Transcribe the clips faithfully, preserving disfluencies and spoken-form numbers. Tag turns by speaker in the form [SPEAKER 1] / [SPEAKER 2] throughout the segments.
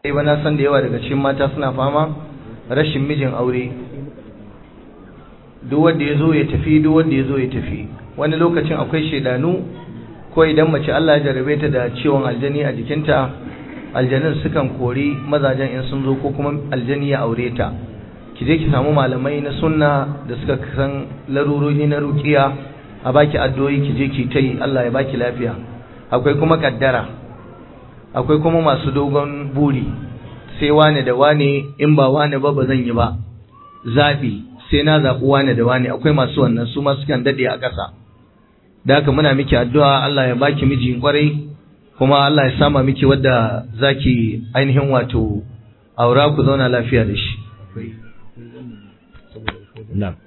[SPEAKER 1] ba na san da yawa daga cikin mata suna fama rashin mijin aure. Duk wanda ya zo ya tafi, duk wanda ya zo ya tafi. Wani lokacin akwai shedanu, ko idan mace Allah ya jarabe ta da ciwon aljani a jikinta, aljanin sukan kori mazajen in sun zo, ko kuma aljani ya aure ta. Ki je ki samu malamai na sunna da suka san larurori na ruqiya, a baki addu'o'i ki je ki tai, Allah ya baki lafiya. Akwai kuma kaddara, akwai kuma masu dogon buri, sai wane da wane, in ba wane ba ba zan yi ba, zabi sai na zaɓi wane da wane. Akwai masu wannan, su ma sukan dade a ƙasa. Da haka muna miki addu'a Allah ya baki miji kwarai, kuma Allah ya sama miki wadda zaki ainihin wato aura ku zauna lafiya da shi.
[SPEAKER 2] Na'am.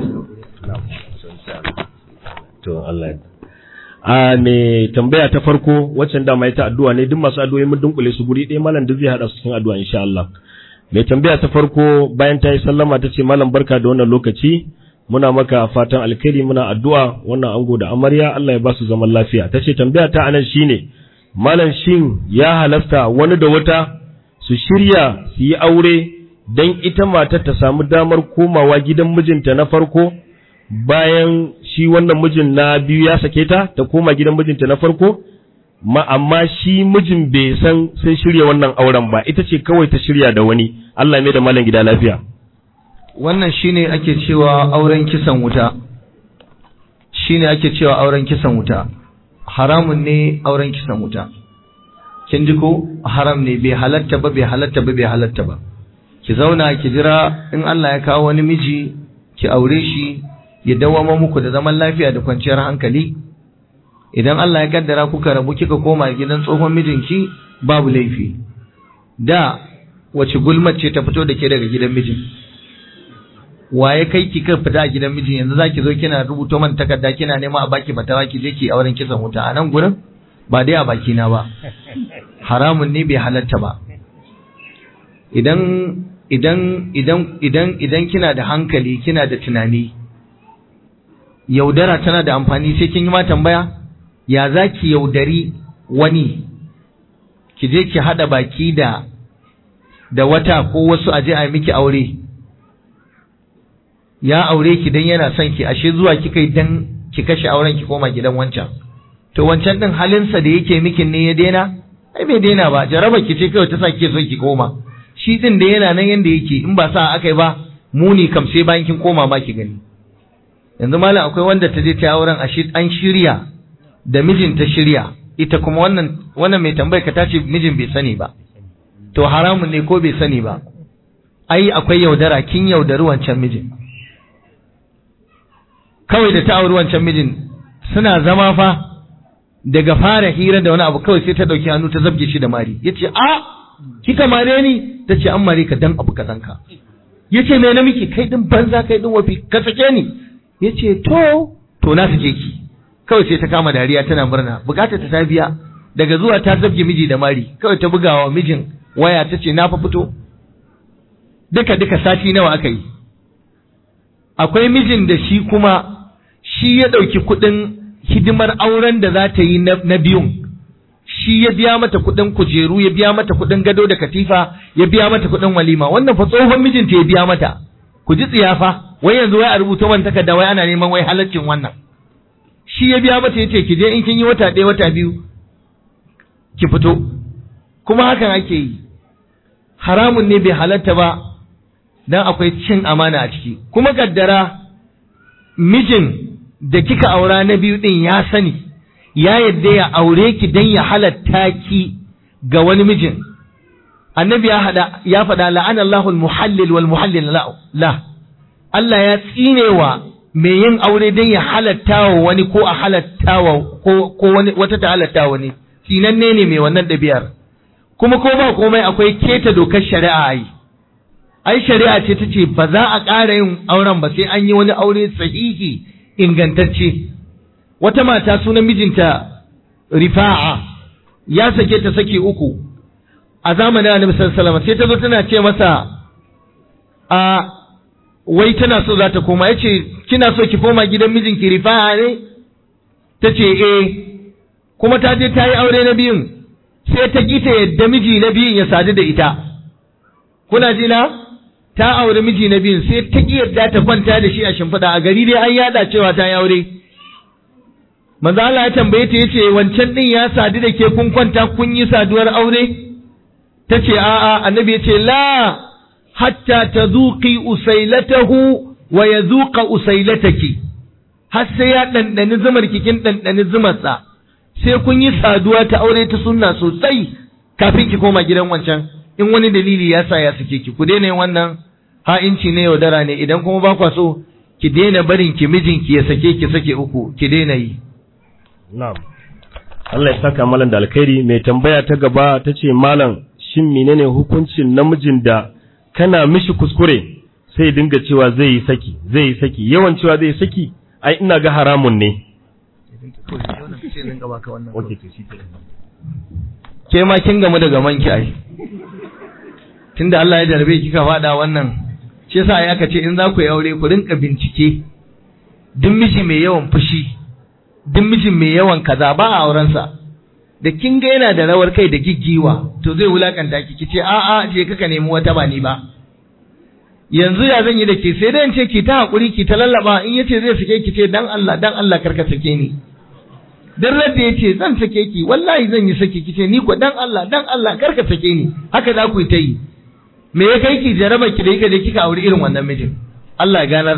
[SPEAKER 2] To Allah ya a me tambaya ta farko waccan da mai ta addu'a ne, duk masu addu'o'i mun dunkule su guri ɗaya, malam duk zai hada su cikin addu'a insha Allah. Mai tambaya ta farko bayan ta yi sallama ta ce malam barka da wannan lokaci, muna maka fatan alkhairi, muna addu'a wannan ango da amarya Allah ya ba su zaman lafiya. Ta ce tambaya ta anan shine malam shin ya halasta wani da wata su shirya su yi aure dan ita matar ta samu damar komawa gidan mijinta na farko bayan shi wannan mijin na biyu ya sake ta ta koma gidan mijinta na farko, ma amma shi mijin bai san sai shirya wannan auren ba, ita ce kawai ta shirya da wani. Allah mai da malam gida lafiya.
[SPEAKER 1] Wannan shine ake cewa auren kisan wuta, shine ake cewa auren kisan wuta. Haramun ne auren kisan wuta. Kin ji ko haram ne, bai halatta ba, bai halatta ba, bai halatta ba. Ki zauna ki jira in Allah ya kawo wani miji, ki aure shi, ya dawama muku da zaman lafiya da kwanciyar hankali. Idan Allah ya kaddara kuka rabu kika koma gidan tsohon mijinki, babu laifi. Da wace gulmar ce ta fito da ke daga gidan mijin? Waye kai ki kan fita a gidan mijin? Yanzu zaki zo kina rubuto man takarda kina nema a baki fatawa ki je ki auren kisan wuta a nan gurin? Ba dai a baki na ba. Haramun ne, bai halatta ba. Idan idan idan idan idan kina da hankali, kina da tunani, yaudara tana da amfani sai kin yi ma tambaya, ya zaki yaudari wani, ki je ki hada baki da da wata ko wasu aje a miki aure. Ya aure ki dan yana son ki, ashe zuwa kika yi dan ki kashe auren ki koma gidan wancan. To wancan din halinsa da yake miki ne ya daina? Ai bai daina ba, jaraba ki ce kawai ta sa kike so ki koma. Shi din da yana nan yanda yake, in ba sa akai ba muni kam sai bayan kin koma ma ki gani. Yanzu malam akwai wanda ta je ta auren ashe an shirya da mijin ta shirya, ita kuma wannan wannan mai tambayar ka tace mijin bai sani ba. To haramun ne ko bai sani ba? Ai akwai yaudara, kin yaudari wancan mijin. Kawai da ta auri wancan mijin suna zama fa, daga fara hira da wani abu kawai sai ta dauki hannu ta zabge shi da mari. Yace a kika mare ni? Tace an mare ka dan abu kazan ka. Yace me na miki? Kai din banza, kai din wafi, ka sake ni. Yace to to na sake ki. Kawai sai ta kama dariya tana murna, bukatar ta ta biya. Daga zuwa ta zabge miji da mari, kawai ta bugawa mijin waya tace na fa fito. Duka duka sati nawa aka yi. Akwai mijin da shi kuma shi ya dauki kudin hidimar auren da za ta yi na biyun, shi ya biya mata kudin kujeru, ya biya mata kudin gado da katifa, ya biya mata kudin walima. Wannan fa tsohon mijinta ya biya mata. Ku ji tsiyafa, wai yanzu wai a rubuta man takarda wai ana neman wai halaccin wannan. Shi ya biya mata, yace ki je in kin yi wata ɗaya wata biyu ki fito. Kuma hakan ake yi. Haramun ne, bai halatta ba, dan akwai cin amana a ciki. Kuma kaddara mijin da kika aura na biyu din ya sani, ya yadda ya aure ki dan ya halatta ki ga wani mijin. Annabi ya hada ya faɗa la'ana Allahu al-muhallil wal muhallil la. Allah ya tsinewa mai yin aure dan ya halatta wa wani ko a halatta wa ko ko wani wata ta halatta wani. Tsinanne ne mai wannan ɗabi'ar. Kuma ko ba komai akwai keta dokar shari'a ai. Ai shari'a ce tace ba za a ƙara yin auren ba sai an yi wani aure sahihi ingantacce. Wata mata sunan mijinta Rifa'a ya sake ta saki uku a zamanin Annabi sallallahu alaihi wasallam, sai ta zo tana ce masa a wai tana so za ta koma. Yace kina so ki koma gidan mijinki Rifa'a ne? Tace eh. Kuma ta je ta yi aure na biyun, sai ta kita yadda miji na biyun ya sadu da ita. Kuna ji na? Ta aure miji na biyun sai ta ki yadda ta kwanta da shi a shimfiɗa, a gari dai an yada cewa ta yi aure. Manzo Allah ya tambaye ta yace wancan din ya sadu da ke kun kwanta kun yi saduwar aure? Tace a'a. Annabi yace la hatta tazuqi usailatahu wa yazuqa usailataki. Har sai ya dandani zumar kikin dandani zumar sa. Sai kun yi saduwa ta aure ta sunna sosai kafin ki koma gidan wancan. In wani dalili ya sa ya sake ki, ku daina yin wannan ha'inci ne yaudara ne. Idan kuma ba kwa so ki daina barin ki mijinki ya sake ki sake uku, ki daina yi.
[SPEAKER 2] Na'am. Allah ya saka malam da alkhairi. Mai tambaya ta gaba ta ce malam shin menene hukuncin namijin da kana mishi kuskure sai dinga cewa zai yi saki, zai yi saki, yawan cewa zai yi saki, ai ina ga haramun ne. Ke ma kin gamu da gaman ki ai. Tunda Allah ya jarbe kika fada wannan, shi yasa ai aka ce in za ku yi aure ku rinka bincike. Duk miji mai yawan fushi, duk mijin mai yawan kaza ba a aurensa. Da kin ga yana da rawar kai da giggiwa, to zai wulakanta ki kice a a je kaka nemi wata ba ni ba. Yanzu ya zan yi da ke sai dai in ce ki ta hakuri ki ta lallaba, in yace zai sake ki ce dan Allah dan Allah karka sake ni. Dan radda yace zan sake ki wallahi zan yi sake ki ce ni ko dan Allah dan Allah karka sake ni. Haka za ku yi ta yi. Me ya kai ki jaraba ki da yake da kika aure irin wannan mijin? Allah ya ganar.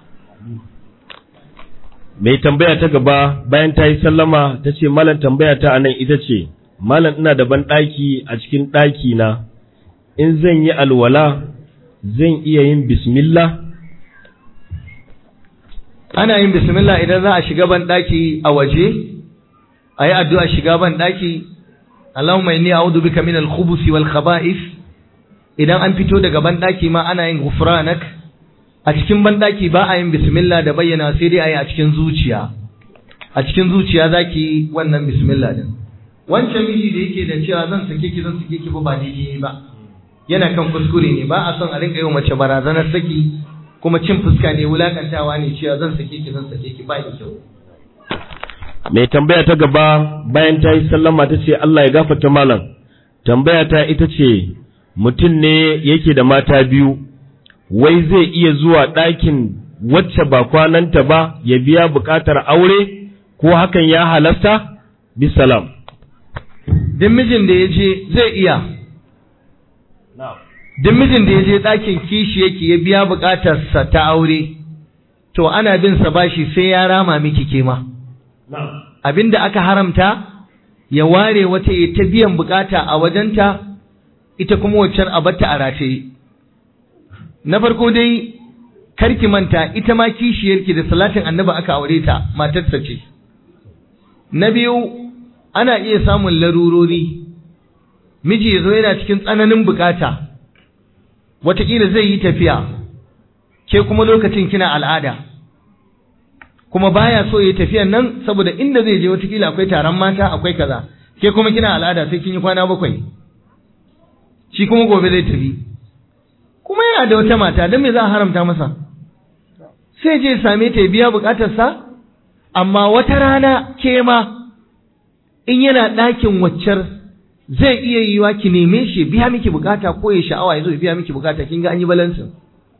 [SPEAKER 2] Mai tambaya ta gaba bayan ta yi sallama ta ce malam tambaya ta anan ita ce malam ina da ban ɗaki a cikin ɗaki na, in zan yi alwala zan iya yin bismillah?
[SPEAKER 1] Ana yin bismillah idan za a shiga ban ɗaki a waje, a yi addu'a shiga ban ɗaki, Allahumma inni a'udhu bika min al-khubuthi wal khaba'ith. Idan an fito daga ban ɗaki ma ana yin ghufranak. A cikin banɗaki ba a yin bismillah da bayyana sai dai a yi a cikin zuciya. A cikin zuciya za ki wannan bismillah din. Wancan miji da yake da cewa zan sake ki zan sake ki ba ba daidai ba. Yana kan kuskure ne, ba a son a rinka yi wa mace barazanar saki kuma cin fuska ne, wulakantawa ne cewa zan sake ki zan sake ki ba da kyau.
[SPEAKER 2] Mai tambaya ta gaba bayan ta yi sallama ta ce Allah ya gafarta malam. Tambaya ta ita ce mutum ne yake da mata biyu, wai zai iya zuwa ɗakin wacce ba kwananta ba ya biya buƙatar aure ko hakan ya halasta? Bisalam.
[SPEAKER 1] Din mijin da ya je zai iya. Din mijin da ya je ɗakin kishi yake ya biya buƙatarsa ta aure, to ana bin sa bashi sai ya rama miki kema. Abinda aka haramta ya ware wata ya ta biyan buƙata a wajenta, ita kuma waccan abarta a rataye. Na farko dai karki manta ita ma kishiyarki da salatin annabi aka aure ta, matarsa ce. Na biyu ana iya samun larurori, miji ya zo yana cikin tsananin bukata, wataƙila zai yi tafiya, ke kuma lokacin kina al'ada, kuma baya so ya tafiyan nan saboda inda zai je wataƙila akwai taron mata akwai kaza, ke kuma kina al'ada sai kin yi kwana bakwai, shi kuma gobe zai tafi. Kuma yana da wata mata, don me za a haramta masa? Sai je same ta biya bukatarsa, amma wata rana ke ma in yana ɗakin waccar zai iya yiwa ki neme shi biya miki bukata ko ya sha'awa ya zo biya miki bukata, kin ga an yi balansin.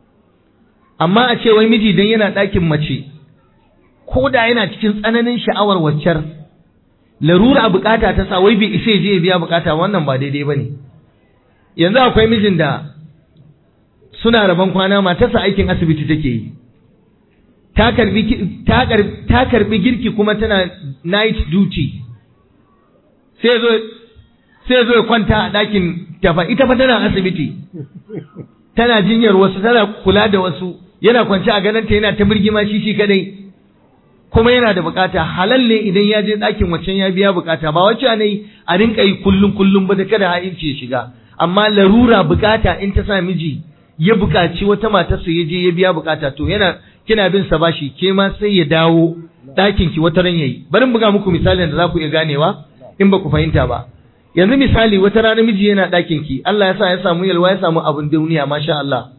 [SPEAKER 1] Amma a ce wai miji dan yana ɗakin mace, ko da yana cikin tsananin sha'awar waccar, larura bukata ta sa wai bai isa je biya bukata, wannan ba daidai bane. Yanzu akwai mijin da suna rabon kwana, matarsa aikin asibiti take yi, ta karbi ta karbi ta karbi girki kuma tana night duty, sai zo sai zo ya kwanta a ɗakin tafa, ita fa tana asibiti tana jinyar wasu, tana kula da wasu, yana kwance a gananta yana ta birgima shi shi kadai, kuma yana da bukata. Halal ne idan ya je ɗakin waccan ya biya bukata, ba wacce ne a rinka yi kullum kullum ba da kada ha'inci ya shiga. Amma larura bukata in ta sa miji ya bukaci wata matarsa ya je ya biya bukata, to yana kina bin sa bashi, ke ma sai ya dawo ɗakin ki wata ran yayi. Bari mu buga muku misalin da za ku iya ganewa in ba ku fahimta ba. Yanzu misali wata rana miji yana ɗakin ki, Allah ya sa ya samu yalwa, ya samu abin duniya masha Allah,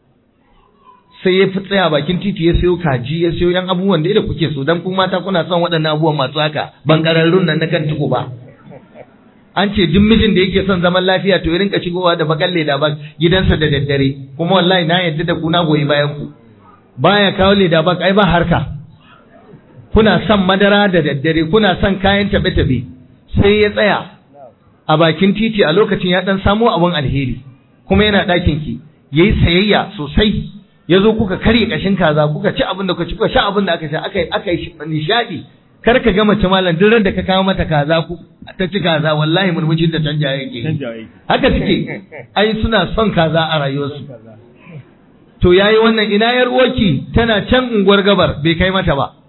[SPEAKER 1] sai ya fi tsaya bakin titi ya sayo kaji, ya sayo yan abubuwan da kuke so, dan kun mata kuna son waɗannan abubuwan masu haka bangararrun nan na kan tuku ba. an ce duk mijin da yake son zaman lafiya to ya rinka shigowa da bakan leda bak gidansa da daddare, kuma wallahi na yadda da ku na goyi bayan ku. Baya kawo leda bak ai ba harka. Kuna son madara da daddare, kuna son kayan tabe-tabe, sai ya tsaya a bakin titi a lokacin ya dan samo abun alheri, kuma yana ɗakin ki, yayi sayayya sosai, ya zo kuka karye kashin kaza, kuka ci abin da kuka ci, kuka sha abin da aka sha, aka aka yi nishadi. Kar ka ga mace malam duk ran da ka kawo mata kaza ku ta ci kaza wallahi murmushin ta canja yake. Haka suke, ai suna son kaza a rayuwarsu. To yayi wannan, ina yar uwarki tana can unguwar gabar bai kai mata ba.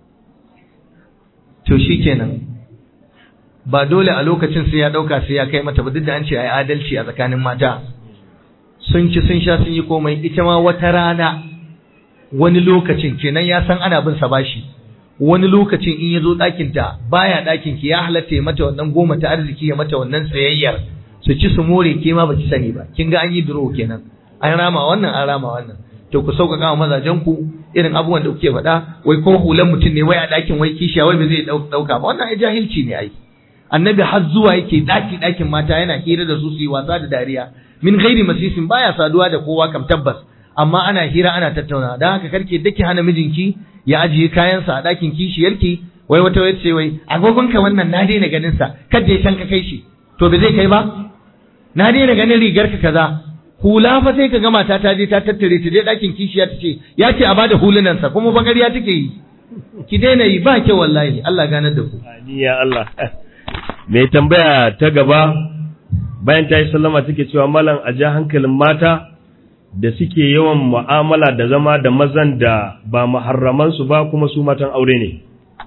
[SPEAKER 1] To shikenan. Ba dole a lokacin sai ya dauka sai ya kai mata ba, duk da an ce ai adalci a tsakanin mata. Sun ci sun sha sun yi komai, ita ma wata rana wani lokacin kenan ya san ana bin sa bashi. Wani lokacin in ya zo ɗakinta baya ɗakinki ya halatta ya mata wannan goma ta arziki, ya mata wannan tsayayyar su ci su more, ke ma baki sani ba. Kin ga an yi duro kenan, an rama wannan an rama wannan. To ku sauƙaƙa wa mazajen ku irin abubuwan da kuke faɗa, wai ko hulan mutum ne wai a ɗakin wai kishiya wai ba zai ɗauka ba, wannan ai jahilci ne ai. Annabi har zuwa yake ɗaki ɗakin mata yana hira da su su yi wasa da dariya, min ghairi masisin, baya saduwa da kowa kam tabbas, amma ana hira ana tattauna. Dan haka karke dake hana mijinki ya ajiye kayansa a ɗakin kishiyarki, wai wata wai ce wai agogonka wannan na daina ganin sa, kada ya ka kai shi. To bai zai kai ba? Na daina ganin rigarka kaza. Hula fa sai ka ga mata ta je ta tattare ta je ɗakin kishiya ta ce ya ce a bada hulunan sa, kuma bagariya take yi. Ki daina yi, ba kyau wallahi. Allah ganar da ku. Amin ya Allah. Mai tambaya ta gaba bayan ta yi sallama take cewa malam a ja hankalin mata da suke yawan mu'amala da zama da mazan da ba muharramansu ba kuma su matan aure ne.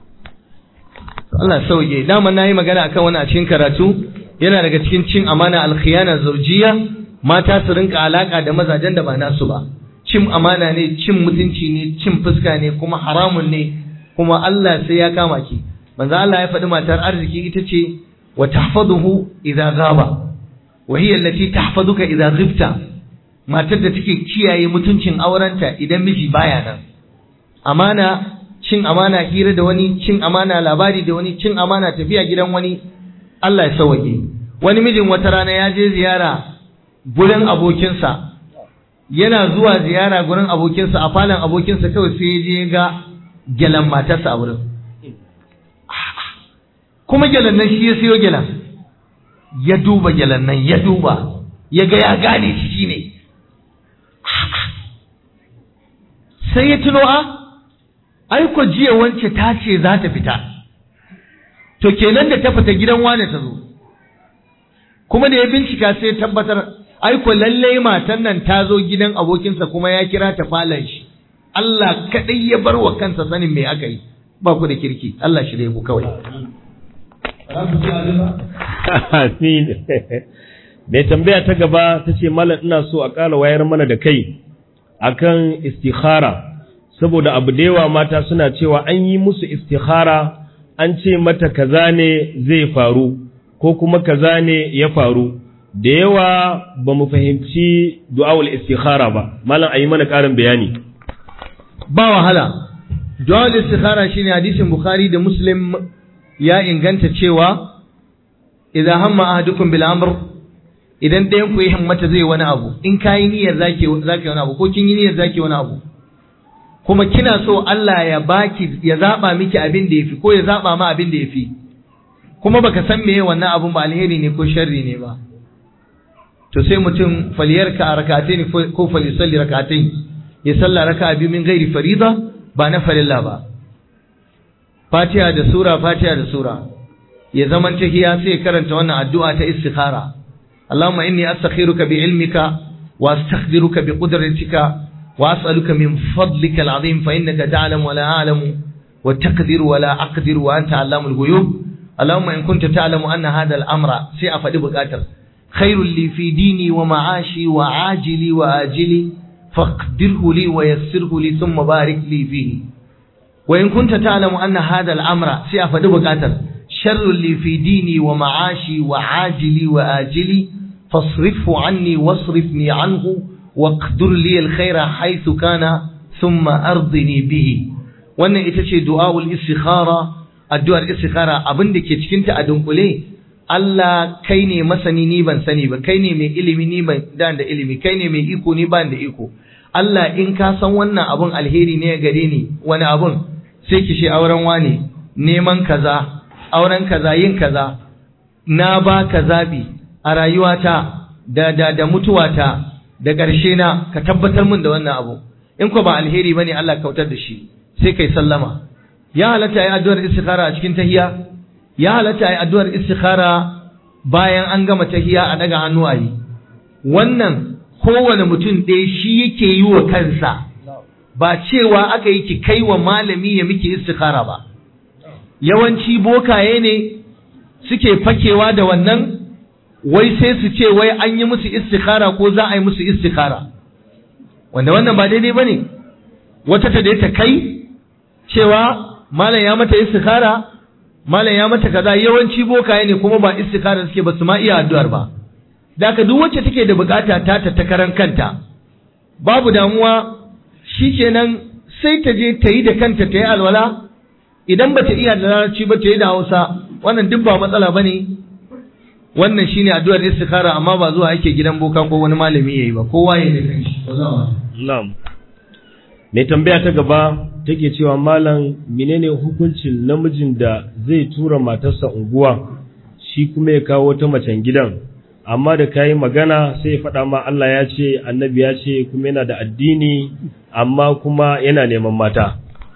[SPEAKER 1] Allah sauke, dama na yi magana akan wani a cikin karatu, yana daga cikin cin amana alkhiyana zaujiya, mata su rinka alaka da mazajen da ba nasu ba. Cin amana ne, cin mutunci ne, cin fuska ne, kuma haramun ne, kuma Allah sai ya kama ki. Manzo Allah ya faɗi matar arziki ita ce wa tahfazuhu idza ghaba wa hiya allati tahfazuka idza ghibta. Matar da take kiyaye mutuncin aurenta idan miji baya nan. Amana, cin amana hira da wani, cin amana labari da wani, cin amana tafiya gidan wani, Allah ya sauke. Wani mijin wata rana ya je ziyara gurin abokinsa, yana zuwa ziyara gurin abokinsa a falon abokinsa kawai sai ya je ga gyalan matarsa a wurin. Kuma gyalan nan shi ya siyo gyalan, ya duba gyalan nan ya duba, ya ga ya gane shi ne. Sai ya tuno a aiko jiya wance ta ce za ta fita, to kenan da ta fita gidan wane ta zo, kuma da ya bincika sai ya tabbatar aiko lallai matan nan ta zo gidan abokinsa kuma ya kira ta falon shi. Allah kaɗai ya bar wa kansa sanin me aka yi, ba ku da kirki, Allah shi ku kawai. Mai tambaya ta gaba ta ce malam ina so a ƙara wayar mana da kai akan istikhara, saboda abu da yawa mata suna cewa an yi musu istikhara an ce mata kaza ne zai faru ko kuma kaza ne ya faru, da yawa ba mu fahimci du'awul istikhara ba. Malam ayi mana ƙarin bayani. Ba wahala, du'awul istikhara shine hadisin Bukhari da Muslim ya inganta cewa idza hamma ahadukum bil amr, idan ɗayan ku yi himmata zai wani abu, in kayi niyyar zaki zaki wani abu ko kin yi niyyar zaki wani abu, kuma kina so Allah ya baki ya zaba miki abin da yafi ko ya zaba ma abin da yafi, kuma baka san meye wannan abun ba, alheri ne ko sharri ne ba, to sai mutum faliyarka a rak'atayn ko falisalli rak'atayn, ya salla raka'a biyu min ghairi farida, ba na farilla ba, Fatiha da sura Fatiha da sura, ya zaman tahiya sai karanta wannan addu'a ta istikhara. Allahumma inni astakhiruka bi ilmika wa astaghfiruka bi qudratika wa as'aluka min fadlika al'azim fa innaka ta'lamu wa la a'lamu wa taqdiru wa la aqdiru wa anta 'allamul ghuyub. Allahumma in kunta ta'lamu anna hadha al-amra, sai a faɗi buƙatar, khairul li fi dini wa ma'ashi wa ajili wa ajili faqdirhu li wa yassirhu li thumma barik li fihi. Wa in kunta ta'lamu anna hadha al-amra, sai a faɗi buƙatar, sharrul li fi dini wa ma'ashi wa ajili wa ajili fasrifhu anni wasrifni anhu waqdir li al-khaira haythu kana thumma ardini bihi. Wannan ita ce du'aul istikhara, addu'ar istikhara. Abin da ke cikin ta a dunkule Allah kai ne masani ni ban sani ba, kai ne mai ilimi ni ban da da ilimi, kai ne mai iko ni ban da iko. Allah in ka san wannan abun alheri ne gare ni, wani abun sai ki ce auren wane, neman kaza, auren kaza, yin kaza, na ba ka zabi a rayuwata da da da mutuwata da ƙarshe na, ka tabbatar min da wannan abu. In ko ba alheri bane Allah kautar da shi, sai kai sallama. Ya halatta yi addu'ar istikhara a cikin tahiyya, ya halatta yi addu'ar istikhara bayan an gama tahiyya a daga hannu a yi. Wannan kowane mutum ɗaya shi yake yi wa kansa, ba cewa aka yi ki kai wa malami ya miki istikhara ba. Yawanci bokaye ne suke fakewa da wannan, wai sai su ce wai an yi musu istikhara ko za a yi musu istikhara. Wanda wannan ba daidai ba ne, wata ta da ta kai cewa malam ya mata istikhara, malam ya mata kaza, yawanci bokaye ne kuma ba istikhara suke ba su ma iya addu'ar ba. Da haka duk wacce take da bukata ta ta ta karan kanta, babu damuwa, shikenan sai ta je ta yi da kanta ta yi alwala, idan ba ta iya da larabci ba ta yi da Hausa, wannan duk ba matsala ba ne. Wannan shine addu'ar istikhara, amma ba zuwa ake gidan boka ko wani malami yayi ba, kowa yayi da kanshi.
[SPEAKER 2] Na'am. Mai tambaya ta gaba take cewa malam menene hukuncin namijin da zai tura matarsa unguwa shi kuma ya kawo ta macen gidan, amma da kayi magana sai ya faɗa ma Allah ya ce, annabi ya ce, kuma yana da addini amma kuma yana neman mata.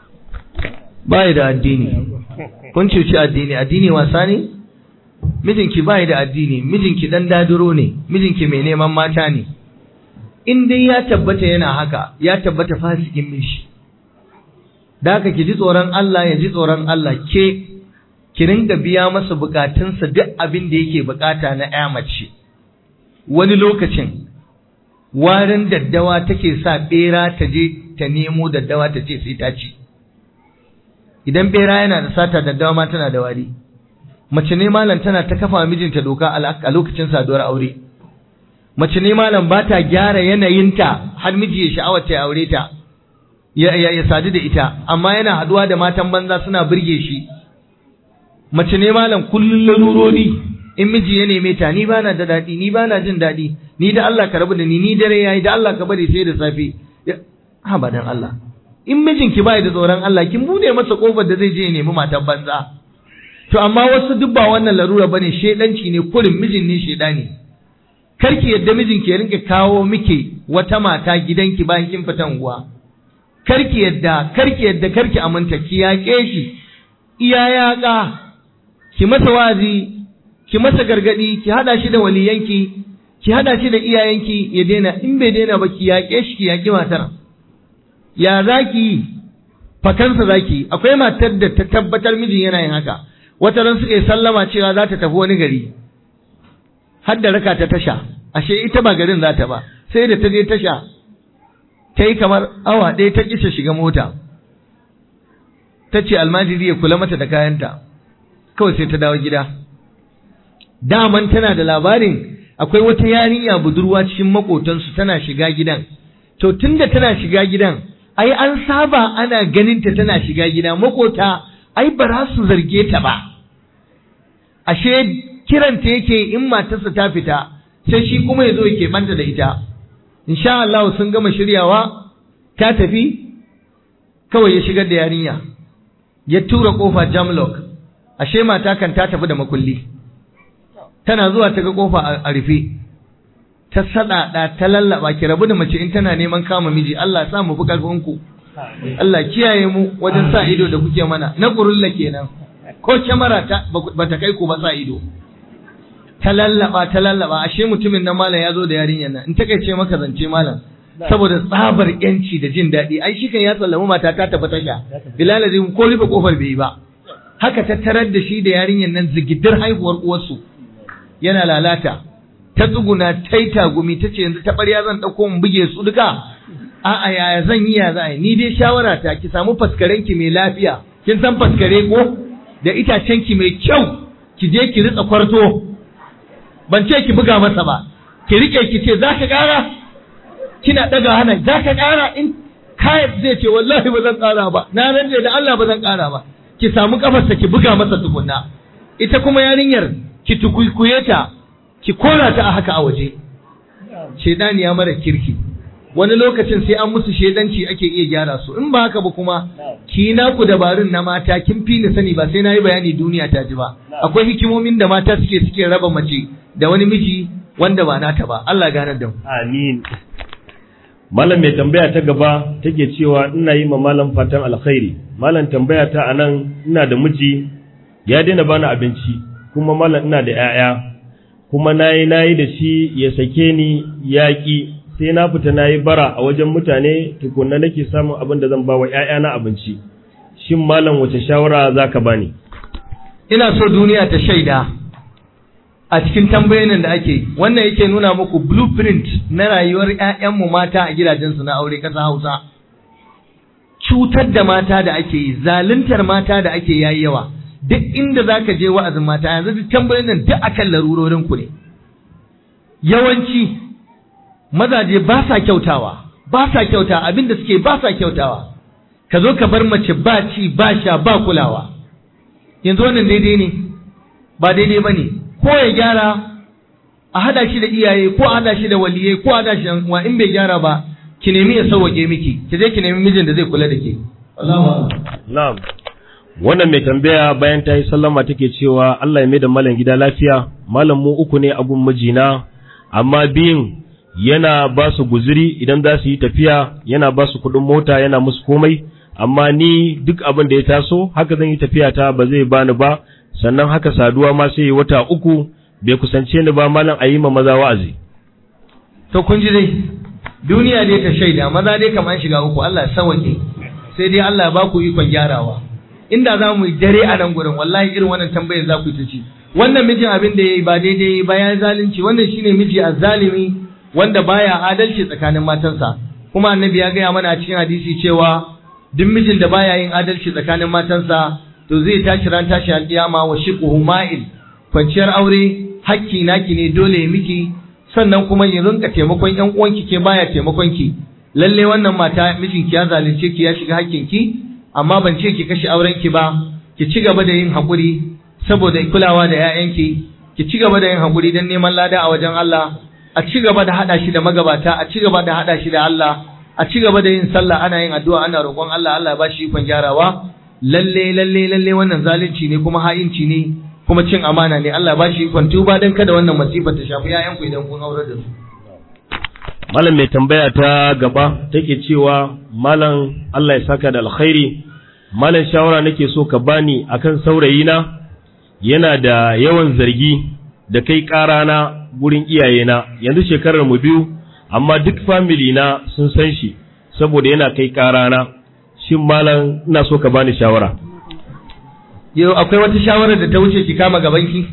[SPEAKER 1] Bai da addini, kun cuci addini, addini wasa ne? Mijinki bai da addini, mijinki dan daduro ne, mijinki mai neman mata ne. In dai ya tabbata yana haka, ya tabbata fasikin mishi. Da haka ki ji tsoron Allah, ya ji tsoron Allah, ke ki ringa biya masa bukatunsa duk abin da yake bukata na ƴa mace. Wani lokacin warin daddawa take sa bera ta je ta nemo daddawa ta ce sai ta ci. Idan bera yana da sata, daddawa ma tana da wari. Mace ne malam tana ta kafa mijinta doka a lokacin saduwar aure. Mace ne malam ba ta gyara yanayinta har miji ya sha'awar ta aure ta, ya, ya, ya sadu da ita, amma yana haduwa da matan banza suna burge shi. Mace ne malam kullun larurori, in miji ya neme ta, ni bana da daɗi, ni bana jin daɗi, ni da Allah ka rabu da ni, ni dare yayi, da Allah ka bari sai da safe. Ha ba dan Allah. In mijinki bai da tsoron Allah, kin bude masa kofar da zai je ya nemi matan banza. To amma wasu duk ba wannan larura bane, shedanci ne, kurin mijin ne shedani. Karki yadda mijinki ya rinka kawo miki wata mata gidanki bayan kin fita unguwa. Karki yadda, karki yadda, karki aminta, ki yaƙe shi. Iya yaƙa, ki masa wazi, ki masa gargadi, ki hada shi da waliyanki, ki hada shi da iyayenki ya daina, in bai daina ba ki yaƙe shi, ki yaƙi matar. Ya zaki fakansa zaki, akwai matar da ta tabbatar mijin yana yin haka. Wata ran suka yi sallama cewa za ta tafi wani gari, har da raka ta tasha, ashe ita ba garin za ta ba, sai da ta je tasha, ta yi kamar awa ɗaya ta ƙisa shiga mota, ta ce almajiri ya kula mata da kayanta, kawai sai ta dawo gida. Daman tana da labarin akwai wata yarinya budurwa cikin maƙotansu tana shiga gidan, to tunda tana shiga gidan, ai an saba ana ganinta tana shiga gida, maƙota ai ba za su zarge ta ba. Ashe kiranta yake in matarsa ta fita, sai shi kuma ya zo yake banta da ita. Insha Allah sun gama shiryawa, ta tafi, kawai ya shigar da yarinya, ya tura kofa jamlock, ashe mata kan ta tafi da makulli. Tana zuwa ta ga kofa a rufe, ta sadada ta lallaba, ki rabu da mace in tana neman kama miji, Allah ya sa mu fi karfinku. Allah kiyaye mu wajen sa ido da kuke mana, na kurulla kenan, ko kyamara ta bata kai ku ba sa ido. Ta lallaba ta lallaba, ashe mutumin nan malam ya zo da yarinyar nan, in takeice maka zance malam, saboda tsabar yanci da jin daɗi, ai shi kan ya sallama mata ta tafi tasha, bilal zai ko rufe kofar bai yi ba. Haka ta tarar da shi da yarinyar nan zigidar haihuwar uwarsu, yana lalata, ta tsuguna taita gumi, ta ce yanzu ta ɓarya zan ɗauko mu buge su duka. A'a yaya zan yi ya za yi, ni dai shawara ta ki samu faskarenki mai lafiya, kin san faskare ko, da itacenki mai kyau, ki je ki ritsa kwarto, ban ce ki buga masa ba, ki rike ki ce za ka ƙara, kina ɗaga hana za ka ƙara, in kayan zai ce wallahi ba zan ƙara ba, na ranje da Allah ba zan ƙara ba, ki samu ƙafarsa ki buga masa tukunna. Ita kuma yarinyar ki tukuikuye ta ki kora ta a haka a waje shedani ya mara kirki wani lokacin sai an musu shedanci ake iya gyara su in ba haka ba kuma ki na ku dabarun na mata kin fi ni sani ba sai na yi bayani duniya ta ji ba akwai hikimomin da mata suke suke raba mace da wani miji wanda ba nata ba Allah ganar da mu
[SPEAKER 2] amin. Malam mai tambaya ta gaba take cewa ina yi ma malam fatan alkhairi. Malam tambaya ta anan ina da miji ya daina bani abinci kuma malam ina da 'ya'ya kuma nayi nayi da shi ya sake ni yaƙi sai na fita nayi bara a wajen mutane tukunna nake samun abin da zan ba wa 'ya'yana abinci. Shin malam wace shawara zaka bani?
[SPEAKER 1] Ina so duniya ta shaida a cikin tambayoyin da ake wannan yake nuna muku blueprint na rayuwar ƴaƴanmu mata a gidajensu na aure ƙasa Hausa cutar da mata da ake yi zaluntar mata da ake yayi yawa duk inda zaka je wa'azin mata yanzu duk tambayoyin nan duk akan larurorin ku ne yawanci mazaje ba sa kyautawa ba sa kyauta abinda suke ba sa kyautawa ka zo ka bar mace ba ci ba sha ba kulawa yanzu wannan daidai ne ba daidai bane ko ya gyara a hada shi da iyaye ko a hada shi da waliyai ko a hada shi wa in bai gyara ba ki nemi ya sauwake miki ki je ki nemi mijin da zai kula da ke
[SPEAKER 2] na'am wannan mai tambaya bayan ta yi sallama take cewa Allah ya mai da malam gida lafiya malam mu uku ne abun mijina amma biyun yana ba su guzuri idan za su yi tafiya yana ba su kuɗin mota yana musu komai amma ni duk abin da ya taso haka zan yi tafiya ta ba zai bani ba sannan haka saduwa ma sai wata uku bai kusance ni ba malam a yi ma maza wa'azi.
[SPEAKER 1] To kun ji dai duniya dai ta shaida maza dai kamar shiga uku Allah ya sauke sai dai Allah ya ba ku ikon gyarawa inda za mu yi dare a nan gurin wallahi irin wannan tambayar za ku yi ta ci wannan mijin abin da ya yi ba daidai ba ya zalunci wannan shine miji azzalimi wanda baya adalci tsakanin matansa kuma annabi ya gaya mana a cikin hadisi cewa duk mijin da baya yin adalci tsakanin matansa to zai tashi ran tashi alƙiyama wa shiquhu ma'il kwanciyar aure hakki naki ne dole ya miki sannan kuma ya rinka taimakon ƴan uwanki ke baya taimakon ki lalle wannan mata mijinki ya zalunce ki ya shiga hakkinki amma ban ce ki kashe auren ki ba ki ci gaba da yin hakuri saboda kulawa da ƴaƴanki ki ci gaba da yin hakuri dan neman lada a wajen Allah a ci gaba da hada shi da magabata a ci gaba da hada shi da Allah a ci gaba da yin sallah ana yin addu'a ana roƙon Allah Allah ya ba shi ikon gyarawa lalle lalle lalle wannan zalunci ne kuma ha'inci ne kuma cin amana ne Allah ba shi ikon tuba dan kada wannan masifa ta shafi ƴaƴanku idan kun aure da su
[SPEAKER 2] malam mai tambaya ta gaba take cewa malam Allah ya saka da alkhairi malam shawara nake so ka bani akan saurayina yana da yawan zargi da kai ƙarana gurin iyayena yanzu shekarar mu biyu amma duk family na sun san shi saboda yana kai ƙarana shin malam ina so ka bani shawara
[SPEAKER 1] yau akwai wata shawara da ta wuce ki kama gabanki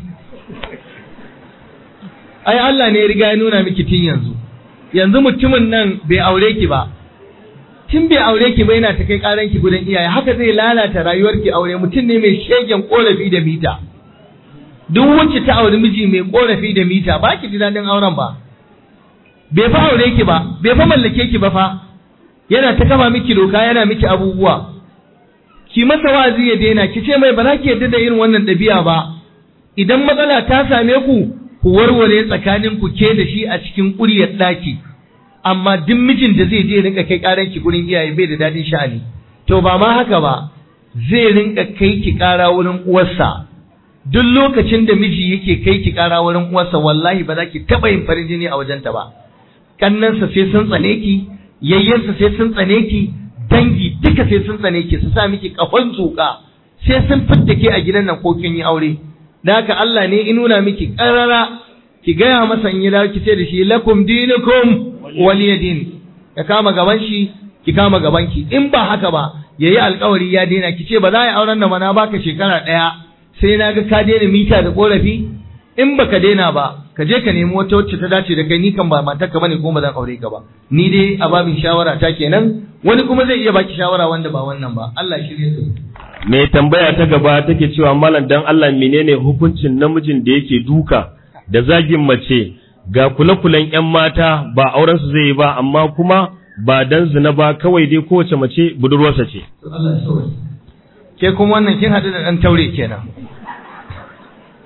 [SPEAKER 1] ai Allah ne ya riga ya nuna miki tun yanzu yanzu mutumin nan bai aure ki ba tun bai aure ki ba yana ta kai karanki gudan iyaye haka zai lalata rayuwarki aure mutum ne mai shegen korafi da mita duk wacce ta aure miji mai korafi da mita ba ki ji dadin auren ba bai fa aure ki ba bai fa mallake ki ba fa yana ta kama miki doka yana miki abubuwa ki masa wazi ya daina ki ce mai ba za ki yarda da irin wannan ɗabi'a ba idan matsala ta same ku ku warware tsakanin ku ke da shi a cikin ƙuryar ɗaki amma duk mijin da zai je rinka kai ƙaran ki gurin iyaye bai da dadin sha'ani to ba ma haka ba zai rinka kai ki ƙara wurin uwarsa duk lokacin da miji yake kai ki ƙara wurin uwarsa wallahi ba za ki taɓa yin farin jini a wajenta ba kannansa sai sun tsane ki yayyansa sai sun tsane ki dangi duka sai sun tsane ki su sa miki kafan tsuka sai sun fitta ke a gidan nan ko kin yi aure da haka Allah ne in nuna miki karara ki gaya masa in yi dawo ki ce da shi lakum dinukum waliyadin ya kama gaban shi ki kama gaban ki in ba haka ba yayi alƙawari ya daina ki ce ba za a yi auren nan ba na baka shekara ɗaya sai na ga ka daina mita da korafi in baka daina ba ka je ka nemi wata wacce ta dace da kai ni kan ba matarka bane kuma ba zan aure ka ba ni dai a babin shawara ta kenan wani kuma zai iya baki shawara wanda ba wannan ba Allah shirye su
[SPEAKER 2] mai tambaya ta gaba take cewa mallam dan Allah menene hukuncin namijin da yake duka da zagin mace ga kula-kulan ƴan mata ba auren su zai yi ba amma kuma ba dan zina ba kawai dai kowace mace budurwarsa ce
[SPEAKER 1] Allah ya sauke ke kuma wannan kin hadu da dan taure kenan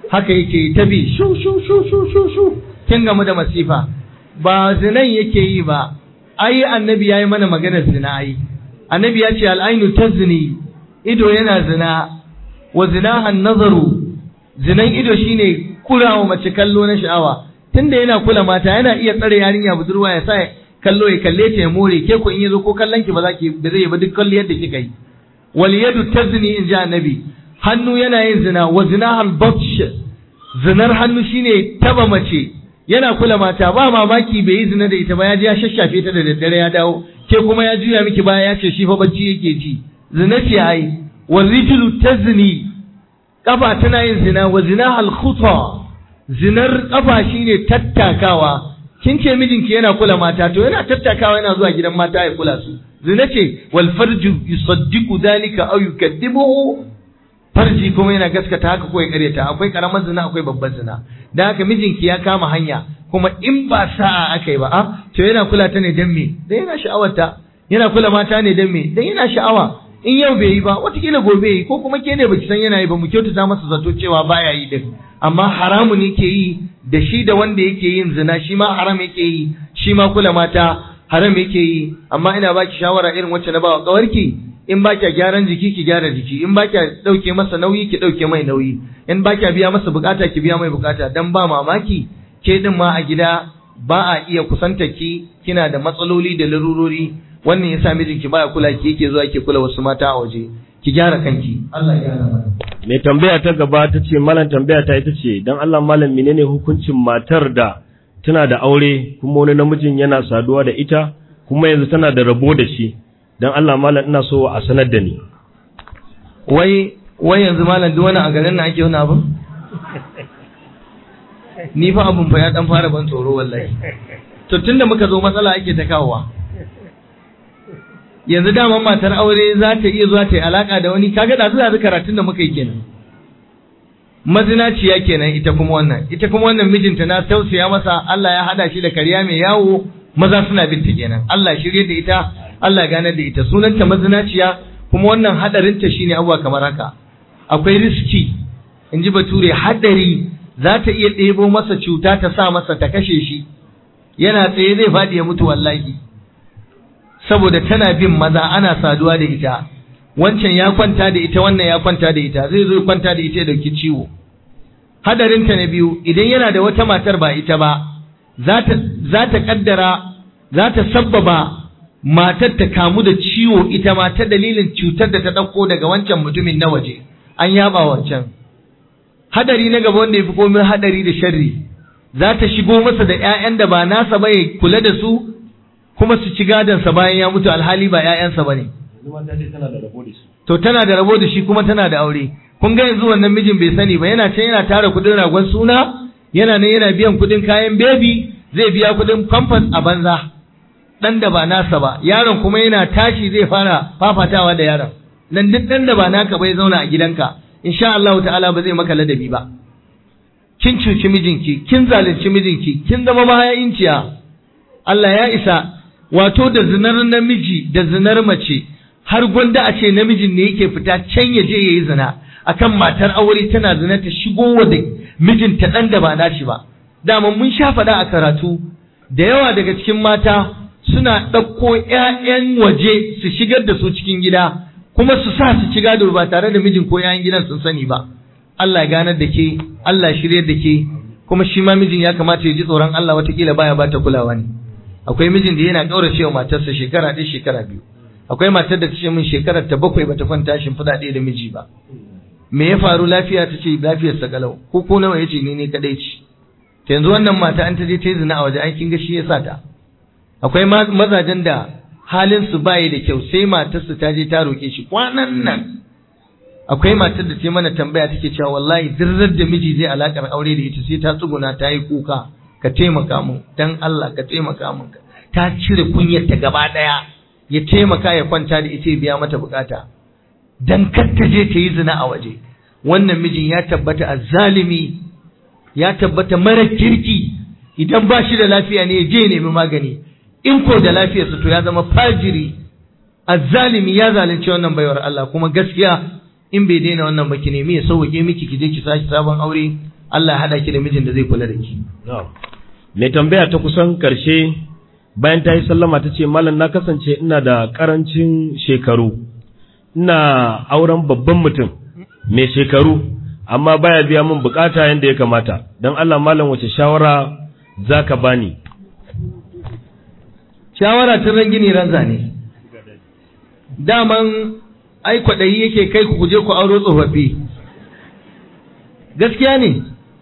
[SPEAKER 1] haka yake ta bi shu shu shu shu shu shu kin gamu da masifa. Ba zinan yake yi ba, ai annabi yayi mana maganar zina ai. Annabi ya ce al'ainu tazni, ido yana zina, wa zinaha nazaru, zinan ido shine kulawa mace kallo na sha'awa. Tunda yana kula mata yana iya tsare yarinya budurwa ya sa kallo ya kalle ta ya more, ke ko in yazo ko kallon ki ba za ki ba zai ba duk kalli yadda kika yi. Wal yadu tazni in ja annabi, hannu yana yin zina, wa zinaha al-batsh, zinar hannu shine taba mace. Yana kula mata, ba mamaki bai yi zina da ita ba, ya ji ya shashafe ta da daddare ya dawo, ke kuma ya juya miki baya ya ce shi fa bacci yake ji. Zina ce ai, wa rijlu tazni, kafa tana yin zina, wa zinaha al-khuta, zinar kafa shine tattakawa. Kin ce mijinki yana kula mata, to yana tattakawa yana zuwa gidan mata ya kula su. Zina ce wal farju yusaddiqu dhalika aw yukadibuhu, farji kuma yana gaskata haka ko ya kareta. Akwai karamar zina akwai babbar zina. Da haka mijinki ya kama hanya, kuma in ba sa'a akai ba, a to yana kula ta ne dan me? Dan yana sha'awarta. Yana kula mata ne dan me? Dan yana sha'awa. In yau bai yi ba, watakila gobe yi, ko kuma ke ne baki san yana yi ba, mu kyautata masa zato cewa baya yi din. Amma haramun yake yi da shi da wanda yake yin zina, shi ma haram yake yi, shi ma kula mata haram yake yi. Amma ina baki shawara irin wacce na bawa kawarki, in ba kya gyaran jiki ki gyara jiki, in ba kya dauke masa nauyi ki dauke mai nauyi, in ba kya biya masa bukata ki biya mai bukata. Dan ba mamaki ke din ma a gida ba a iya kusanta ki, kina da matsaloli da larurori, wannan yasa mijinki baya kula ki yake zuwa yake kula wasu mata a waje. Ki gyara kanki. Allah ya gyara mana.
[SPEAKER 2] Mai tambaya ta gaba ta ce malam tambaya ta ita ce dan Allah malam menene hukuncin matar da tana da aure kuma wani namijin yana saduwa da ita kuma yanzu tana da rabo da shi, dan Allah malam ina so a sanar da ni.
[SPEAKER 1] Wai wai yanzu malam duk wani a garin nan ake wani abin? Ni fa abun fa ya dan fara ban tsoro wallahi. To tunda muka zo matsala ake ta kawowa. Yanzu daman matar aure za ta iya zuwa ta yi alaka da wani, kaga da zuwa karatun da muka yi kenan. Mazinaciya kenan ita kuma wannan, ita kuma wannan mijinta na tausaya masa, Allah ya hada shi da kariya mai yawo, maza suna binta kenan. Allah shirye da ita, Allah ya ganar da ita. Sunanta mazinaciya, kuma wannan hadarinta shine abuwa kamar haka. Akwai riski, in ji Bature, hadari za ta iya ɗebo masa cuta ta sa masa ta kashe shi. Yana tsaye zai faɗi ya mutu wallahi. Saboda tana bin maza ana saduwa da ita, wancan ya kwanta da ita wannan ya kwanta da ita, zai zo kwanta da ita ya dauki ciwo. Hadarinta na biyu, idan yana da wata matar ba ita ba, za ta za ta kaddara za ta sabbaba matar ta kamu da ciwo ita ma ta dalilin cutar da ta dauko daga wancan mutumin na waje, an yaba wancan. Hadari na gaba wanda yafi komai hadari da sharri, za ta shigo masa da ƴaƴan da ba nasa ba ya kula da su, kuma su ci gadansa bayan ya mutu alhali ba ƴaƴansa bane. To tana da rabo da shi kuma tana da aure. Kun ga yanzu wannan mijin bai sani ba, yana can yana tara kudin ragon suna, yana nan yana biyan kudin kayan baby, zai biya kudin pampers a banza. Dan da ba nasa ba, yaron kuma yana tashi zai fara fafatawa da yaron. Dan duk dan da ba naka bai zauna a gidanka, insha Allah ta'ala ba zai maka ladabi ba. Kin cuci mijinki, kin zalunci mijinki, kin zama mahayinciya. Allah ya isa. Wato da zinar namiji da zinar mace, har gwanda a ce namijin ne yake fita can ya je yayi zina, akan matar aure tana zina ta shigo wa da mijinta dan da ba nashi ba. Dama mun sha faɗa a karatu, da yawa daga cikin mata suna ɗauko ƴaƴan waje su shigar da su cikin gida, kuma su sa su ci gado ba tare da mijin ko ƴaƴan gidan sun sani ba. Allah ya ganar da ke, Allah ya shiryar da ke, kuma shi ma mijin ya kamata ya ji tsoron Allah, watakila baya ba ta kulawa ne. Akwai mijin da yana kaurace wa matarsa shekara ɗaya shekara biyu. Akwai matar da ta ce min shekarar ta bakwai bata kwanta shimfiɗa ɗaya da miji ba. Me ya faru? Lafiya ta ce lafiyar sa kalau. Ko ko nawa yace ni ne kadai ce. Ta yanzu wannan mata an ta je ta yi zina a waje, an kin ga shi yasa ta. Akwai mazajen da halin su bayi da kyau, sai matarsa ta je ta roke shi kwanan nan. Akwai matar da ta mana tambaya take cewa wallahi dirrar da miji zai alakar aure da ita sai ta tsuguna ta yi kuka. Ka taimaka mun dan Allah, ka taimaka mun. Ta cire kunyar ta gaba daya, ya taimaka ya kwanta da ita ya biya mata bukata dan kar ta je ta yi zina a waje. Wannan mijin ya tabbata azzalimi, ya tabbata mara kirki. Idan ba shi da lafiya ne ya je nemi magani, in ko da lafiyarsa to ya zama fajiri, azzalimi, ya zalunci wannan baiwar Allah. Kuma gaskiya in bai daina wannan ba ki nemi ya sauke miki, ki je ki saki sabon aure, Allah ya hada ki da mijin da zai kula da ki.
[SPEAKER 2] Mai tambaya ta kusan karshe bayan ta yi sallama ta ce malam na kasance ina da karancin shekaru, ina auren babban mutum mai shekaru amma baya biya min bukata yadda ya kamata, don Allah malam wace shawara za ka bani?
[SPEAKER 1] Shawara tun ran gini ran zane, daman ai kwaɗayi yake kai ku je ku auro tsofaffi. Gaskiya ne,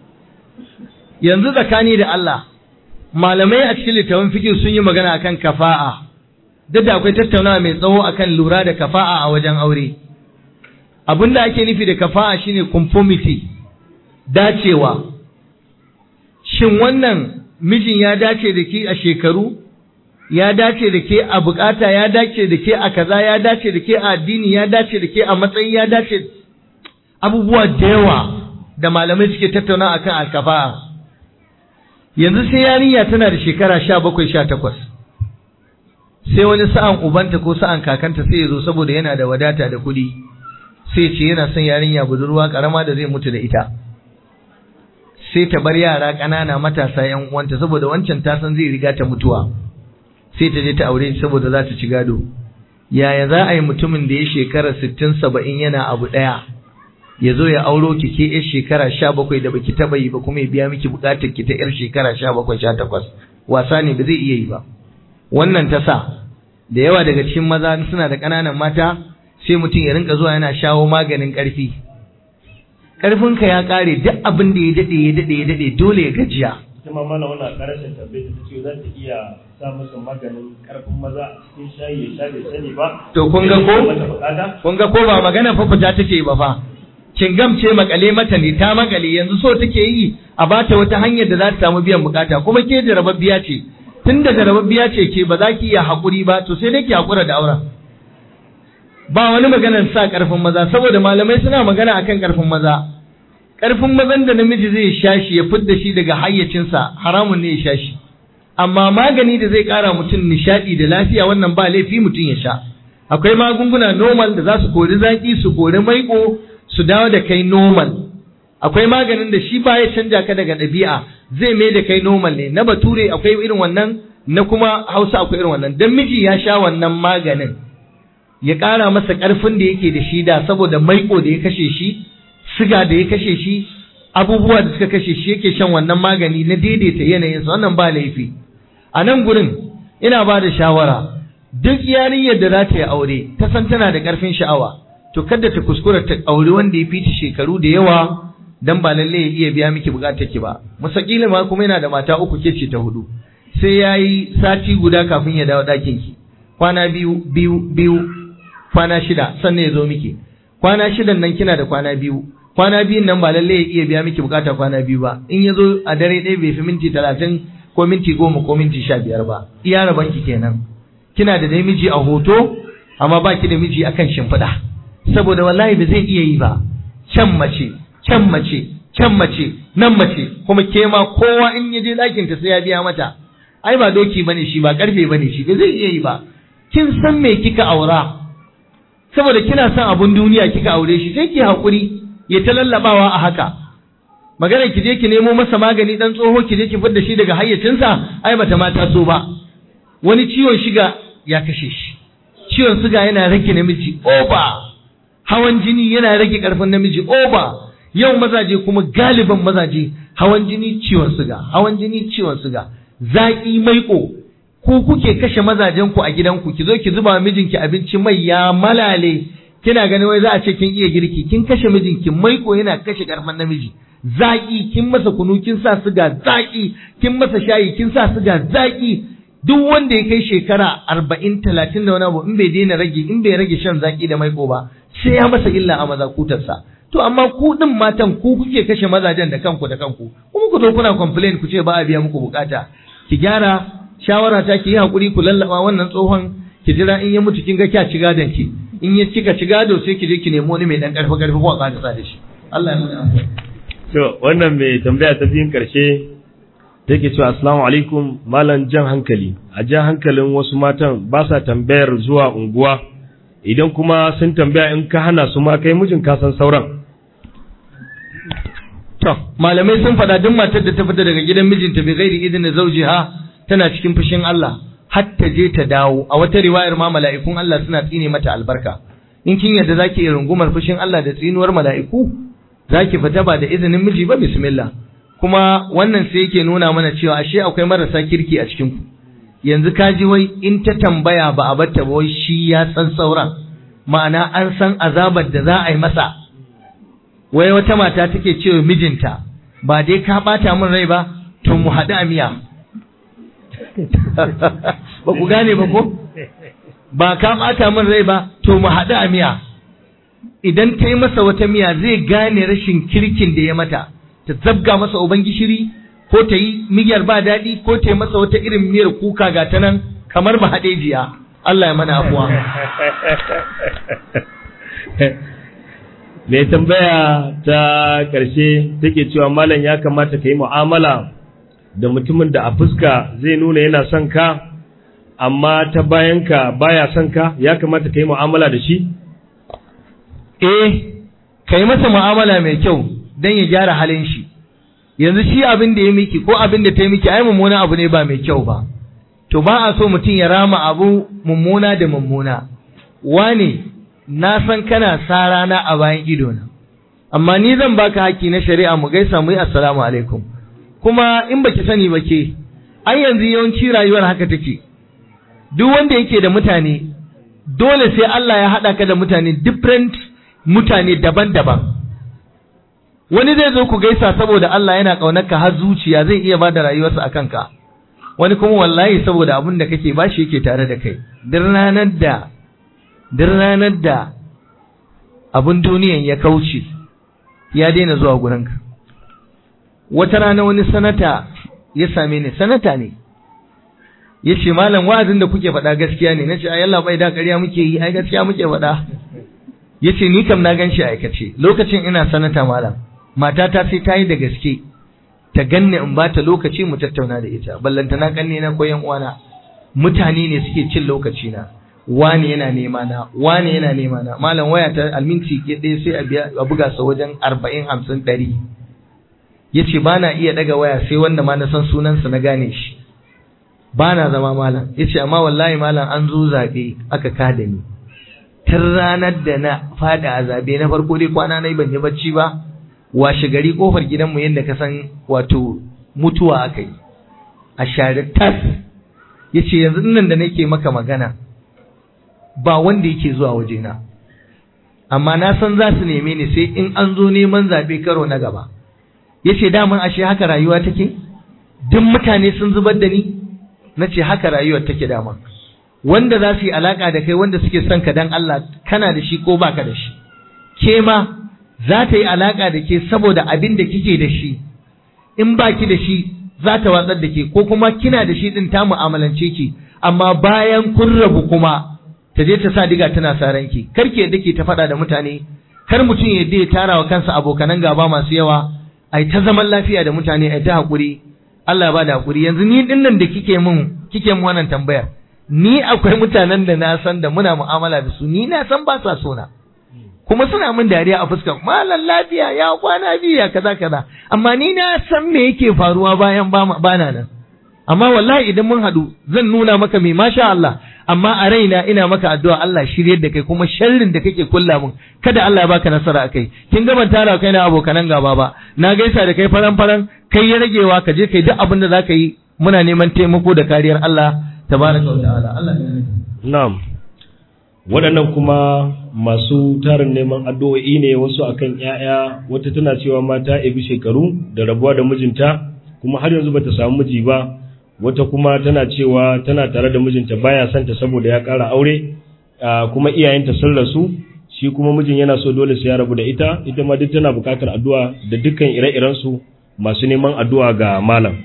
[SPEAKER 1] yanzu tsakani da Allah malamai a cikin littafin fiqh sun yi magana akan kafa'a, duk da akwai tattaunawa mai tsawo akan lura da kafa'a a wajen aure. Abinda ake nufi da kafa'a shine conformity, dacewa. Shin wannan mijin ya dace da ke a shekaru, ya dace da ke a bukata, ya dace da ke a kaza, ya dace da ke a addini, ya dace da ke a matsayi, ya dace abubuwa da yawa da malamai suke tattauna akan alkafa'a. Yanzu sai yarinya tana da shekara sha bakwai sha takwas, sai wani sa'an ubanta ko sa'an kakanta sai ya zo saboda yana da wadata da kuɗi, sai ce yana son yarinya budurwa karama da zai mutu da ita, sai ta bar yara ƙanana matasa yan uwanta saboda wancan ta san zai riga ta mutuwa, sai ta je ta aure saboda za ta ci gado. Yaya za a yi mutumin da ya shekara sittin saba'in yana abu ɗaya ya zo ya auro ki ke yar shekara sha bakwai da baki taba yi ba kuma ya biya miki bukatar ki ta yar shekara sha bakwai sha takwas? Wasa ne, ba zai iya yi ba. Wannan ta sa da yawa daga cikin maza suna da ƙananan mata sai mutum ya rinka zuwa yana shawo maganin ƙarfi. Ƙarfinka ya ƙare, duk abin da ya daɗe ya daɗe ya daɗe dole ya gajiya.
[SPEAKER 2] Ita ma mana wannan ƙarashin tabbata ta ce za ta iya sa masa maganin ƙarfin maza a cikin shayi ya sha bai sani ba.
[SPEAKER 1] To kun ga ko? Kun ga ko ba magana fa fita take ba fa. Cingam ce makale mata ne, ta makale, yanzu so take yi a bata wata hanyar da za ta samu biyan bukata, kuma ke jarababbiya ce. Tun da jarababbiya ce ke ba za ki iya haƙuri ba, to sai dai ki haƙura da auren. Ba wani maganar sa ƙarfin maza, saboda malamai suna magana akan ƙarfin maza. Ƙarfin mazan da namiji zai sha shi ya fidda shi daga hayyacinsa haramun ne ya sha shi. Amma magani da zai ƙara mutum nishaɗi da lafiya wannan ba laifi mutum ya sha. Akwai magunguna normal da za su kori zaƙi, su kori maiƙo, su dawo da kai normal. Akwai maganin da shi ba ya canja ka daga ɗabi'a, zai mai da kai normal ne. Na bature akwai irin wannan, na kuma Hausa akwai irin wannan. Dan miji ya sha wannan maganin ya ƙara masa ƙarfin da yake da shi da, saboda maiƙo da ya kashe shi, siga da ya kashe shi, abubuwa da suka kashe shi, yake shan wannan magani na daidaita yanayinsa, wannan ba laifi. A nan gurin ina ba da shawara, duk yarinyar da za ta yi aure ta san tana da ƙarfin sha'awa, to kada ta kuskura ta aure wanda ya fiti shekaru da yawa, dan ba lalle ya iya biya miki bukatar ki ba. Musakila ma kuma yana da mata uku, ke ce ta hudu, sai yayi sati guda kafin ya dawo ɗakin ki, kwana biyu biyu biyu, kwana shida sannan ya zo miki. Kwana shidan nan kina da kwana biyu, kwana biyun nan ba lalle ya iya biya miki bukata kwana biyu ba. In ya zo a dare ɗaya bai fi minti talatin ko minti goma ko minti sha biyar ba, iya raban ki kenan. Kina da dai miji a hoto amma ba ki da miji akan shimfiɗa, saboda wallahi ba zai iya yi ba. Can mace, can mace, can mace, nan mace, kuma ke ma kowa in ya je ɗakin ta sai ya biya mata. Ai ba doki bane shi, ba karfe bane shi, ba zai iya yi ba. Kin san me kika aura, saboda kina son abun duniya kika aure shi, sai ki haƙuri ya ta lallabawa a haka. Magana ki je ki nemo masa magani dan tsoho, ki je ki fidda shi daga hayyacinsa, ai bata ma taso ba. Wani ciwon shiga ya kashe shi, ciwon suga yana rage namiji oba, hawan jini yana rage karfin namiji oba. Yau mazaje kuma galiban mazaje hawan jini ciwon suga, hawan jini ciwon suga, zaki maiƙo, ku kuke kashe mazajen ku a gidanku. Ki zo ki zuba mijinki abinci mai ya malale, kina ganin wai za a ce kin iya girki, kin kashe mijinki. Maiƙo yana kashe karfin namiji, zaki kin masa kunu kin sa suga zaki, kin masa shayi kin sa suga zaki. Duk wanda ya kai shekara arba'in talatin da wani abu in bai daina rage, in bai rage shan zaki da maiƙo ba, sai ya masa illa a mazakutarsa. To amma ku din matan ku kuke kashe mazajen da kanku da kanku, kuma ku zo kuna complain ku ce ba a biya muku bukata. Ki gyara, shawara ta ki yi hakuri, ku lallaba wannan tsohon, ki jira in ya mutu kin ga kya ci gadon ki. In ya cika ci gado sai ki je ki nemi wani mai dan karfi karfi ko a kada sa da shi. Allah ya nuna.
[SPEAKER 2] To wannan mai tambaya ta biyun karshe take cewa assalamu alaikum malam, jan hankali a jan hankalin wasu matan ba sa tambayar zuwa unguwa, idan kuma sun tambaya in ka hana su ma kai mijin ka san sauran.
[SPEAKER 1] To, malamai sun faɗa duk matar da ta fita daga gidan mijinta bai gairi idinin zaujiha tana cikin fushin Allah har ta je ta dawo. A wata riwayar ma mala'ikun Allah suna tsine mata albarka. In kin yadda zaki yi rungumar fushin Allah da tsinuwar mala'iku, zaki fita ba da izinin miji ba bismillah. Kuma wannan sai yake nuna mana cewa ashe akwai marasa kirki a cikin ku. Yanzu ka ji wai in ta tambaya ba a batta ba wai shi ya san sauran. Ma'ana an san azabar da za a yi masa. Wai wata mata take cewa mijinta ba dai ka bata min rai ba to mu haɗu a miya. Ba ku gane ba ko? Ba ka bata min rai ba to mu haɗu a miya. Idan ta yi masa wata miya zai gane rashin kirkin da ya mata, ta zabga masa uban gishiri ko ta yi miyar ba daɗi ko ta yi masa wata irin miyar kuka ga ta nan kamar ba haɗe jiya. Allah ya mana afuwa.
[SPEAKER 2] Mai tambaya ta ƙarshe take cewa malam ya kamata ka yi mu'amala da mutumin da a fuska zai nuna yana son ka amma ta bayanka baya son ka, ya kamata ka yi mu'amala da shi?
[SPEAKER 1] Eh, ka yi masa mu'amala mai kyau don ya gyara halin shi. Yanzu shi abin da ya miki ko abin da ta yi miki ai mummuna abu ne ba mai kyau ba. To ba a so mutum ya rama abu mummuna da mummuna. Wane na san kana sa rana a bayan idona, amma ni zan baka haƙƙi na shari'a mu gaisa mu yi assalamu alaikum. Kuma in baki sani ba ke, ai yanzu yawanci rayuwar haka take. Duk wanda yake da mutane, dole sai Allah ya haɗa ka da mutane different mutane daban-daban. Wani zai zo ku gaisa saboda Allah yana ƙaunar ka har zuciya zai iya ba da rayuwarsa a kanka. Wani kuma wallahi saboda abin da kake bashi yake tare da kai. Duk ranar da duk ranar da abin duniyan ya kauce ya daina zuwa gurinka. Wata rana wani sanata ya same ni, sanata ne, ya ce malam wa'azin da kuke faɗa gaskiya ne. Na ce ai Allah bai da ƙarya muke yi, ai gaskiya muke faɗa. Ya ce ni kam na gan shi aikace lokacin ina sanata malam, matata sai ta yi da gaske ta ganne in ba ta lokaci mu tattauna da ita, ballanta na kanne na koyan uwana. Mutane ne suke cin lokaci na, wani yana nema na, wani yana nema na. Malam waya ta alminti ɗaya sai a biya a buga sa wajen arba'in hamsin ɗari. Ya ce ba na iya ɗaga waya sai wanda ma na san sunansa na gane shi, ba na zama malam. Ya ce amma wallahi malam an zo zaɓe aka kada ni. Tun ranar da na faɗi a zaɓe na farko dai kwana na yi ban yi bacci ba, washe gari ƙofar gidanmu yadda ka san wato mutuwa aka yi a share tas. Ya ce yanzu nan da nake maka magana ba wanda yake zuwa wajena, amma na san za su neme ni sai in an zo neman zaɓe karo na gaba. Ya ce daman ashe haka rayuwa take, duk mutane sun zubar da ni. Na ce haka rayuwar take daman, wanda za su yi alaƙa da kai wanda suke son ka dan Allah kana da shi ko baka da shi, ke ma za ta yi alaƙa da ke saboda abin da kike da shi. In baki da shi za ta watsar da ke, ko kuma kina da shi ɗin ta mu'amalance ki, amma bayan kun rabu kuma ta je ta sa diga tana saran ki. Kar ki yadda ke ta faɗa da mutane, kar mutum ya yadda ya tara wa kansa abokanan gaba masu yawa. Ai ta zaman lafiya da mutane, ai ta haƙuri. Allah ba da haƙuri. Yanzu ni ɗin nan da kike mun kike mun wannan tambayar, ni akwai mutanen da na san da muna mu'amala da su, ni na san ba sa so na, kuma suna min dariya a fuskar malam lafiya ya kwana biyu ya kaza kaza, amma ni na san me yake faruwa bayan bana nan. Amma wallahi idan mun haɗu zan nuna maka mai masha Allah, amma a raina ina maka addu'a Allah shiryar da kai, kuma sharrin da kake kulla mun kada Allah ya baka nasara akai. Kin ga ban tara kai na abokanan gaba ba, na gaisa da kai faran faran, kai ya ragewa ka je kai duk abin da zaka yi. Muna neman taimako da kariyar Allah tabaraka wa ta'ala. Allah ya
[SPEAKER 2] na'am. Waɗannan kuma masu tarin neman addu'o'i ne, wasu akan ƴaƴa, wata tana cewa mata ebi shekaru da rabuwa da mijinta kuma har yanzu bata samu miji ba, wata kuma tana cewa tana tare da mijinta baya son ta saboda ya ƙara aure, kuma iyayenta sun rasu, shi kuma mijin yana so dole sai ya rabu da ita, ita ma duk tana buƙatar addu'a da dukkan ire-iren su masu neman addu'a ga malam.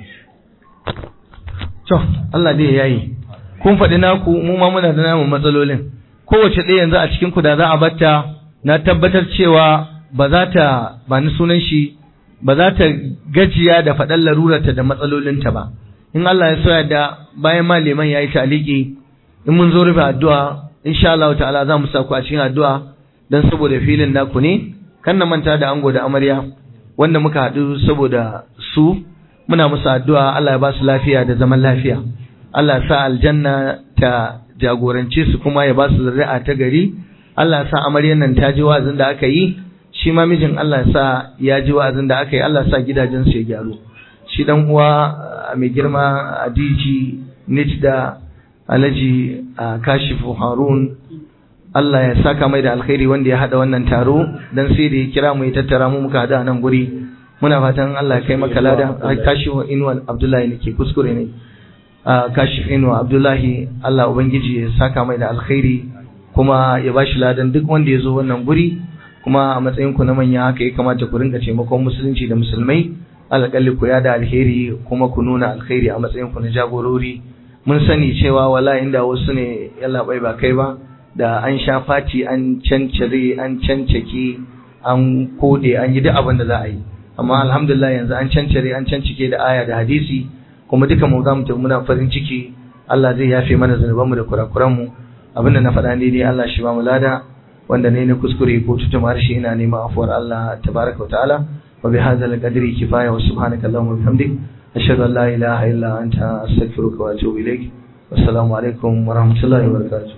[SPEAKER 1] To Allah dai yayi, kun faɗi naku, mu ma muna da namu matsalolin. Kowace ɗaya yanzu a cikin ku da za a batta, na tabbatar cewa ba za ta ba ni sunan shi ba za ta gajiya da faɗan larurarta da matsalolinta ba. In Allah ya soya da bayan maliman ya yi taliki, in mun zo rufe addu'a insha Allah ta'ala za mu sa ku a cikin addu'a dan saboda filin naku ne. Kan na manta da ango da amarya wanda muka haɗu saboda su muna musu addu'a Allah ya ba su lafiya da zaman lafiya, Allah ya sa aljanna ta jagorance su kuma ya ba su zuri'a ta gari, Allah ya sa amaryan nan ta ji wa'azin da aka yi, shi ma mijin Allah ya sa ya ji wa'azin da aka yi, Allah ya sa gidajen su ya gyaru. Shi dan uwa mai girma Adiji Nijda Alhaji Kashifu Harun, Allah ya saka mai da alkhairi wanda ya hada wannan taro, dan sai da ya kira mu ya tattara mu muka hada nan guri. Muna fatan Allah ya kai maka lada. Kashifu Inwa Abdullahi nake kuskure ne. Kashifu Inwa Abdullahi, Allah ubangiji ya saka mai da alkhairi kuma ya bashi ladan duk wanda ya zo wannan guri, kuma a matsayin ku na manya haka ya kamata ku rinka taimakon musulunci da musulmai, alƙalli ku yada alheri kuma ku nuna alkhairi a matsayin ku na jagorori. Mun sani cewa wala inda wasu ne yalla bai ba kai ba, da an sha fati an cancare an cancake an kode an yi duk abin da za a yi, amma alhamdulillah yanzu an cancare an cancike da aya da hadisi, kuma duka mu za mu tafi muna farin ciki. Allah zai yafe mana zanubanmu da kurakuranmu. Abinda na faɗa ne dai Allah shi ba mu lada, wanda ne na kuskure ko tutuma harshe ina neman afuwar Allah tabaraka wa ta'ala. wa bihadha al-qadri kifaya wa subhanaka allahumma wa bihamdik ashhadu an la ilaha illa anta astaghfiruka wa atubu ilaik. Wassalamu alaikum wa rahmatullahi wa barakatuh.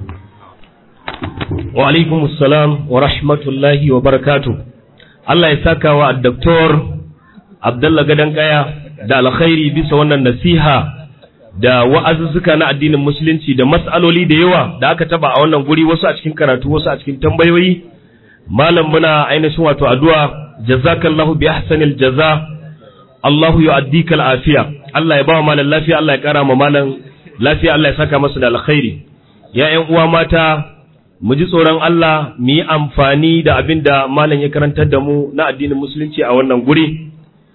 [SPEAKER 2] Wa alaikum assalam wa rahmatullahi wa barakatuh. Allah ya saka wa Doktor Abdullah Gadan Kaya da alkhairi bisa wannan nasiha da wa'azuzzuka na addinin musulunci da mas'aloli da yawa da aka taba a wannan guri, wasu a cikin karatu wasu a cikin tambayoyi. Malam muna ainihin wato addu'a, jazakallahu bi ahsanil jaza, Allahu yu'addikal afiya. Allah ya ba wa malam lafiya, Allah ya kara ma malam lafiya, Allah ya saka masa da alkhairi. Ya ƴan uwa mata, mu ji tsoron Allah, mu yi amfani da abin da malam ya karantar da mu na addinin musulunci a wannan guri,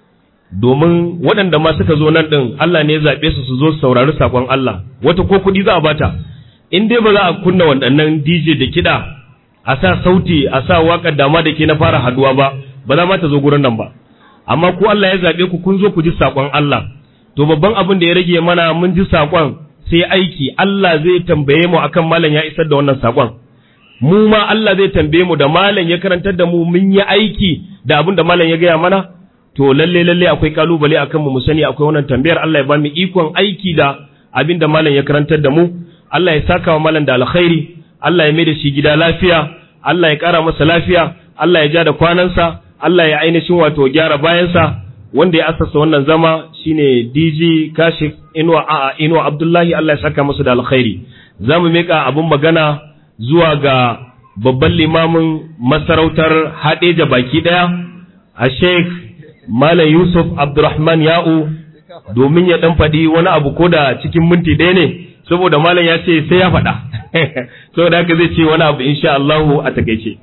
[SPEAKER 2] domin waɗanda ma suka zo nan ɗin Allah ne ya zaɓe su su zo su saurari saƙon Allah. Wata ko kuɗi za a bata, in dai ba za a kunna waɗannan D J da kiɗa, a sa sauti, a sa waƙar dama da ke na fara haduwa ba, ba za ma ta zo gurin nan ba. Amma ku Allah ya zaɓe ku kun zo ku ji saƙon Allah. To babban abin da ya rage mana, mun ji saƙon sai aiki. Allah zai tambaye mu akan malam ya isar da wannan saƙon. Mu ma Allah zai tambaye mu da malam ya karantar da mu mun yi aiki da abin da malam ya gaya mana. To lalle lalle akwai kalubale akan mu, mu sani akwai wannan tambayar. Allah ya ba mu ikon aiki da abin da malam ya karantar da mu. Allah ya saka wa malam da alkhairi, Allah ya mai da shi gida lafiya, Allah ya kara masa lafiya, Allah ya ja da kwanansa, Allah ya ainihin wato gyara bayansa. Wanda ya asasa wannan zama shine D J Kashif Inuwa a Inuwa Abdullahi, Allah ya saka masa da alkhairi. Zamu mika abun magana zuwa ga babban limamin masarautar Hadeja baki daya, a Sheikh Malam Yusuf Abdurrahman Ya'u, domin ya dan faɗi wani abu ko da cikin minti ɗaya ne, saboda malam ya ce sai ya faɗa. Saboda haka zai ce wani abu insha Allah a takeice.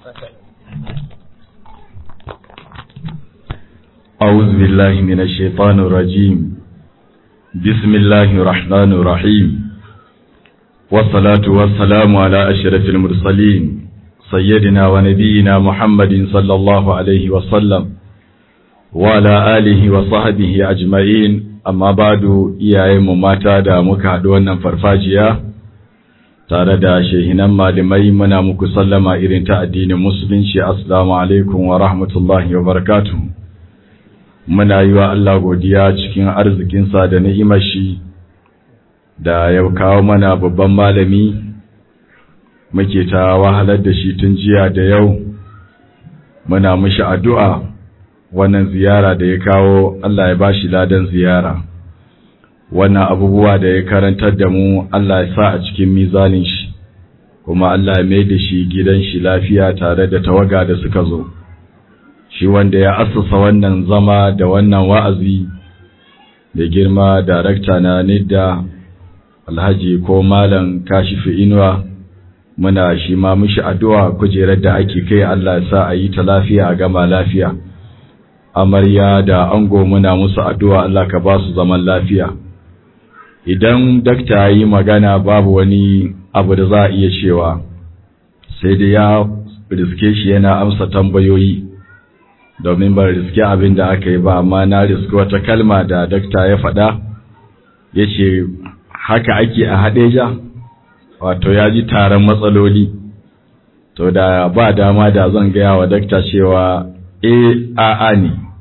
[SPEAKER 3] أعوذ بالله من الشيطان الرجيم. بسم الله الرحمن الرحيم. والصلاة والسلام على أشرف المرسلين سيدنا ونبينا محمد صلى الله عليه وسلم وعلى آله وصحبه أجمعين. أما بعد iyaye mu mata da muka haɗu wannan farfajiya tare da shehinan malamai, muna muku sallama irin ta addinin musulunci. Assalamu alaikum wa rahmatullahi wa barakatuh. Muna yi wa Allah godiya cikin arzikinsa da ni'imar shi da ya kawo mana babban malami, muke ta wahalar da shi tun jiya da yau. Muna mishi addu'a wannan ziyara da ya kawo, Allah ya bashi ladan ziyara. Wannan abubuwa da ya karantar da mu, Allah ya sa a cikin mizanin shi, kuma Allah ya mai da shi gidan shi lafiya tare da tawaga da suka zo. Shi wanda ya assasa wannan zama da wannan wa'azi, da girma darakta na Nidda Alhaji ko Malam Kashifu Inuwa, muna shi ma mishi addu'a kujerar da ake kai, Allah ya sa a yi ta lafiya a gama lafiya. Amarya da ango muna musu addu'a Allah ka ba su zaman lafiya. Idan dakta yi magana babu wani abu da za a iya cewa, sai da ya riske shi yana amsa tambayoyi, domin ba riske abin da aka yi ba, amma na riske wata kalma da dakta ya faɗa, ya ce haka ake a Hadeja, wato ya ji taron matsaloli. To da ba dama da zan gaya wa dakta cewa e a'a ne,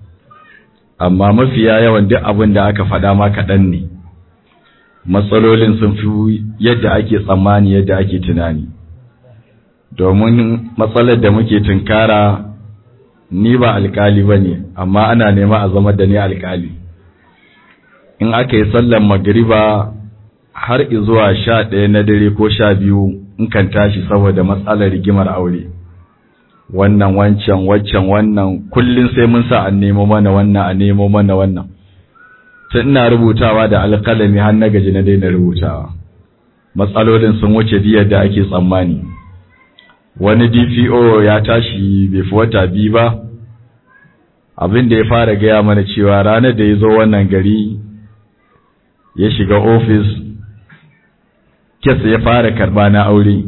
[SPEAKER 3] amma mafiya yawan duk abin da aka faɗa ma kaɗan ne. Matsalolin sun fi yadda ake tsammani, yadda ake tunani. Domin matsalar da muke tunkara, ni ba alkali ba ne, amma ana nema a zama da ni alkali. In aka yi sallan magriba har zuwa sha ɗaya na dare ko sha biyu in kan tashi saboda matsalar rigimar aure. Wannan wancan wancan wannan kullum sai mun sa an nemo mana wannan a nemo mana wannan. Tun ina rubutawa da alƙalami har na gaji na daina rubutawa. Matsalolin sun wuce diyar da ake tsammani. Wani D P O ya tashi bai fi wata biyu ba, abin da ya fara gaya mana cewa ranar da ya zo wannan gari ya shiga ofis, kes ya fara karba na aure.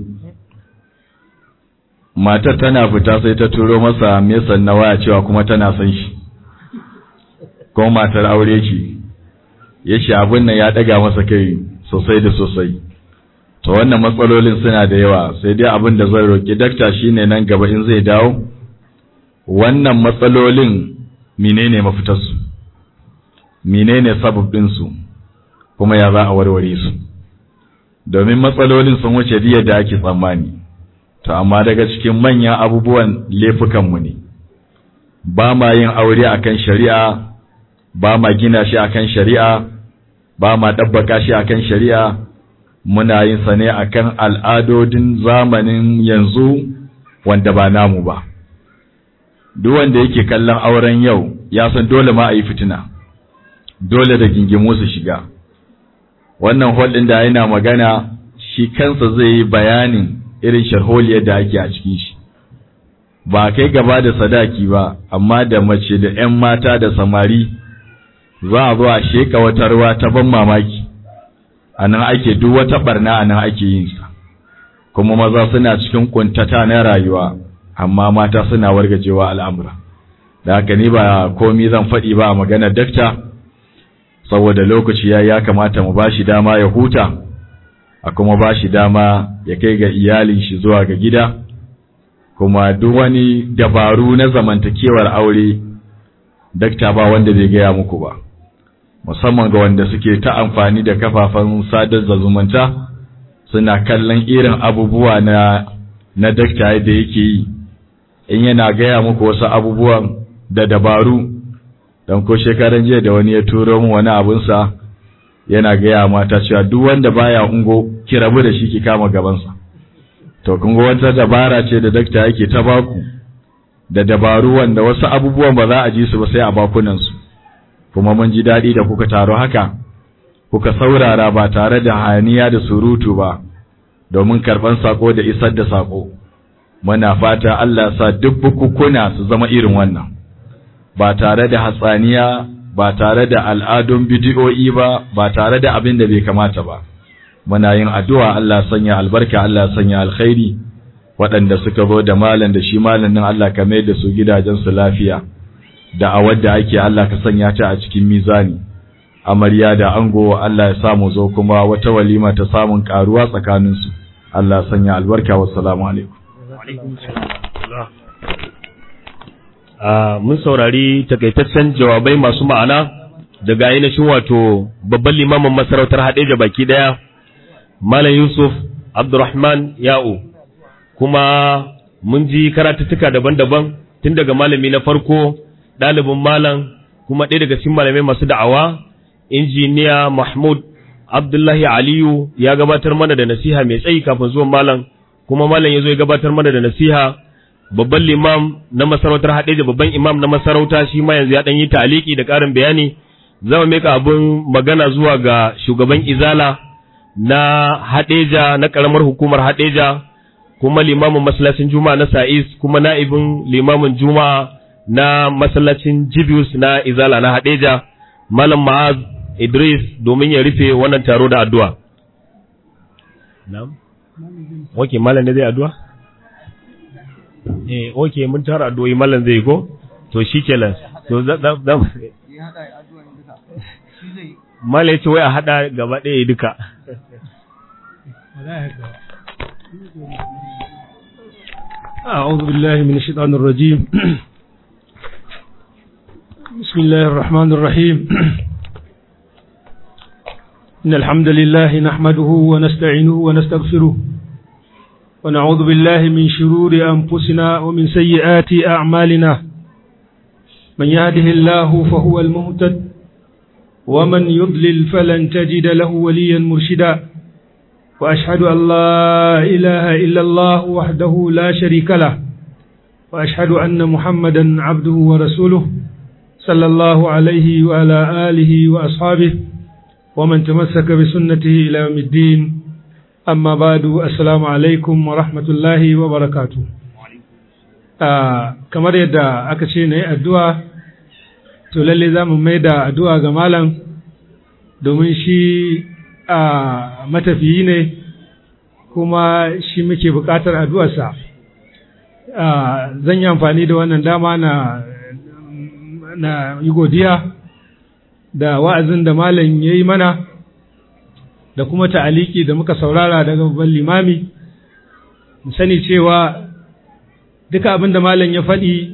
[SPEAKER 3] Matar tana fita sai ta turo masa mesan na waya cewa kuma tana son shi, kuma matar aure ce. Ya ce abin nan ya daga masa kai sosai da sosai. To wannan matsalolin suna da yawa, sai dai abin da zan roƙi dakta shine nan gaba in zai dawo, wannan matsalolin menene mafitarsu, menene sababinsu, kuma ya za a warware su. Domin matsalolin sun wuce diyar da ake tsammani. To amma daga cikin manyan abubuwan laifukanmu ne. Ba ma yin aure akan shari'a, ba ma gina shi akan shari'a, ba ma dabbaka shi akan shari'a, muna yin sa ne akan al'adodin zamanin yanzu wanda ba namu ba. Duk wanda yake kallon auren yau ya san dole ma a yi fitina, dole da gingimu su shiga. Wannan holdin da yana magana shi kansa zai yi bayanin irin sharholiyar da ake a cikin shi. Ba kai gaba da sadaki ba, amma da mace da 'yan mata da samari za a zo a sheka wata ruwa ta ban mamaki. A nan ake duk wata barna, a nan ake yin sa. Kuma maza suna cikin kuntata na rayuwa, amma mata suna wargajewa al'amura. Da haka ni ba komi zan faɗi ba a maganar dakta, saboda lokaci ya ya kamata mu bashi dama ya huta, a kuma bashi dama ya kai ga iyalin shi zuwa ga gida. Kuma duk wani dabaru na zamantakewar aure dakta ba wanda bai gaya muku ba, musamman ga wanda suke ta amfani da kafafen sadar da zumunta, suna kallon irin abubuwa na na dakta yadda yake yi. In yana gaya muku wasu abubuwan da dabaru, don ko shekaran jiya da wani ya turo mu wani abunsa yana gaya mata cewa duk wanda baya ungo ki rabu da shi ki kama gabansa. To kun ga wata dabara ce da dakta yake ta baku, da dabaru wanda wasu abubuwan ba za a ji su ba sai a bakunansu. Kuma mun ji daɗi da kuka taro haka, kuka saurara ba tare da haniya da surutu ba, domin karɓan sako da isar da sako. Muna fata Allah sa duk bukukuna su zama irin wannan, ba tare da hatsaniya, ba tare da al'adun bidiyoyi ba, ba tare da abin da bai kamata ba. Muna yin addu'a Allah sanya albarka, Allah sanya alkhairi, waɗanda suka zo da malam da shi malam din Allah ka mai da su gidajensu lafiya, da a wadda ake Allah ka sanya ta a cikin mizani. Amarya da ango Allah ya samu zo kuma wata walima ta samun karuwa tsakaninsu. Allah sanya albarka, wassalamu alaikum.
[SPEAKER 2] Uh, mun saurari takaitaccen jawabai masu ma'ana daga ainihin wato babban limamin masarautar Hadeja baki daya, Malam Yusuf Abdurrahman Ya'u. Kuma mun ji karatuttuka daban-daban tun daga malami na farko, ɗalibin malam, kuma ɗaya daga cikin malamai masu da'awa, injiniya Mahmud Abdullahi Aliyu ya gabatar mana da nasiha mai tsayi kafin zuwan malam, kuma malam ya zo ya gabatar mana da nasiha. Babban limam na masarautar Hadeja, babban imam na masarauta, shi ma yanzu ya dan yi ta'aliki da ƙarin bayani. Zama mika abin magana zuwa ga shugaban Izala na Hadeja, na ƙaramar hukumar Hadeja, kuma limamin masallacin Juma'a na Sa'is, kuma na'ibin limamin Juma'a na masallacin Jibius na Izala na Hadeja, Malam Ma'az Idris, domin ya rufe wannan taro da addu'a. Na'am. Okay, malam ne zai addu'a? Eh, okay, mun tara addu'o'i mallan zai ko? To shikenan. To za za mallan yace wai a hada gaba ɗaya duka.
[SPEAKER 4] أعوذ بالله من الشيطان الرجيم. بسم بسم الله الرحمن الرحيم إن الحمد لله نحمده ونستعينه ونستغفره ونعوذ بالله من شرور أنفسنا ومن سيئات أعمالنا من يهده الله فهو المهتد ومن يضلل فلن تجد له وليا مرشدا وأشهد أن لا إله إلا الله وحده لا شريك له وأشهد أن محمدا عبده ورسوله صلى الله عليه وعلى آله وأصحابه ومن تمسك بسنته إلى يوم الدين أما بعد السلام عليكم ورحمة الله وبركاته kamar yadda aka ce na yi addu'a to lalle za mu mai da addu'a ga malam domin shi a matafiyi ne kuma shi muke buƙatar addu'arsa. Zan yi amfani da wannan dama na na yi godiya da wa'azin da malam ya yi mana da kuma ta'aliki da muka saurara daga babban limami. Mu sani cewa duka abin da malam ya faɗi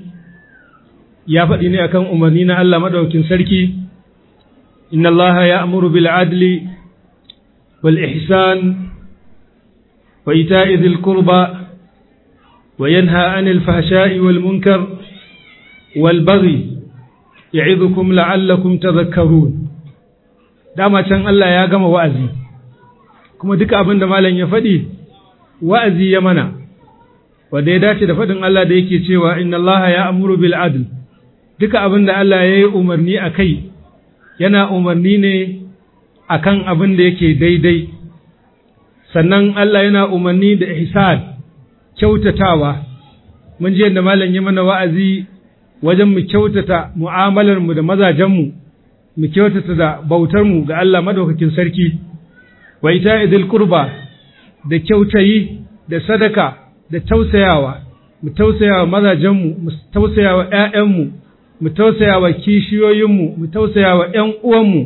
[SPEAKER 4] ya faɗi ne akan umarni na Allah maɗaukin sarki. Inna Allah ya amuru bil adli wal ihsan wa ita'i dhil qurba wa yanha 'anil fahsha'i wal munkar wal baghi ya'idukum la'allakum tadhakkarun. Dama can Allah ya gama wa'azi kuma duka abin da malam ya faɗi wa'azi ya mana wanda ya dace da faɗin Allah da yake cewa inna Allah ya amuru bil adl. Duka abin da Allah ya yi umarni a kai yana umarni ne akan abin da yake daidai, sannan Allah yana umarni da ihsan kyautatawa. Mun ji yadda malam ya mana wa'azi wajen mu kyautata mu'amalarmu da mazajenmu, mu kyautata da bautarmu ga Allah madaukakin sarki, wa ita'idil qurba da kyautayi da sadaka da tausayawa, mu tausayawa mazajenmu, mu tausayawa ƴaƴanmu, mu tausayawa kishiyoyinmu, mu tausayawa ƴan uwanmu.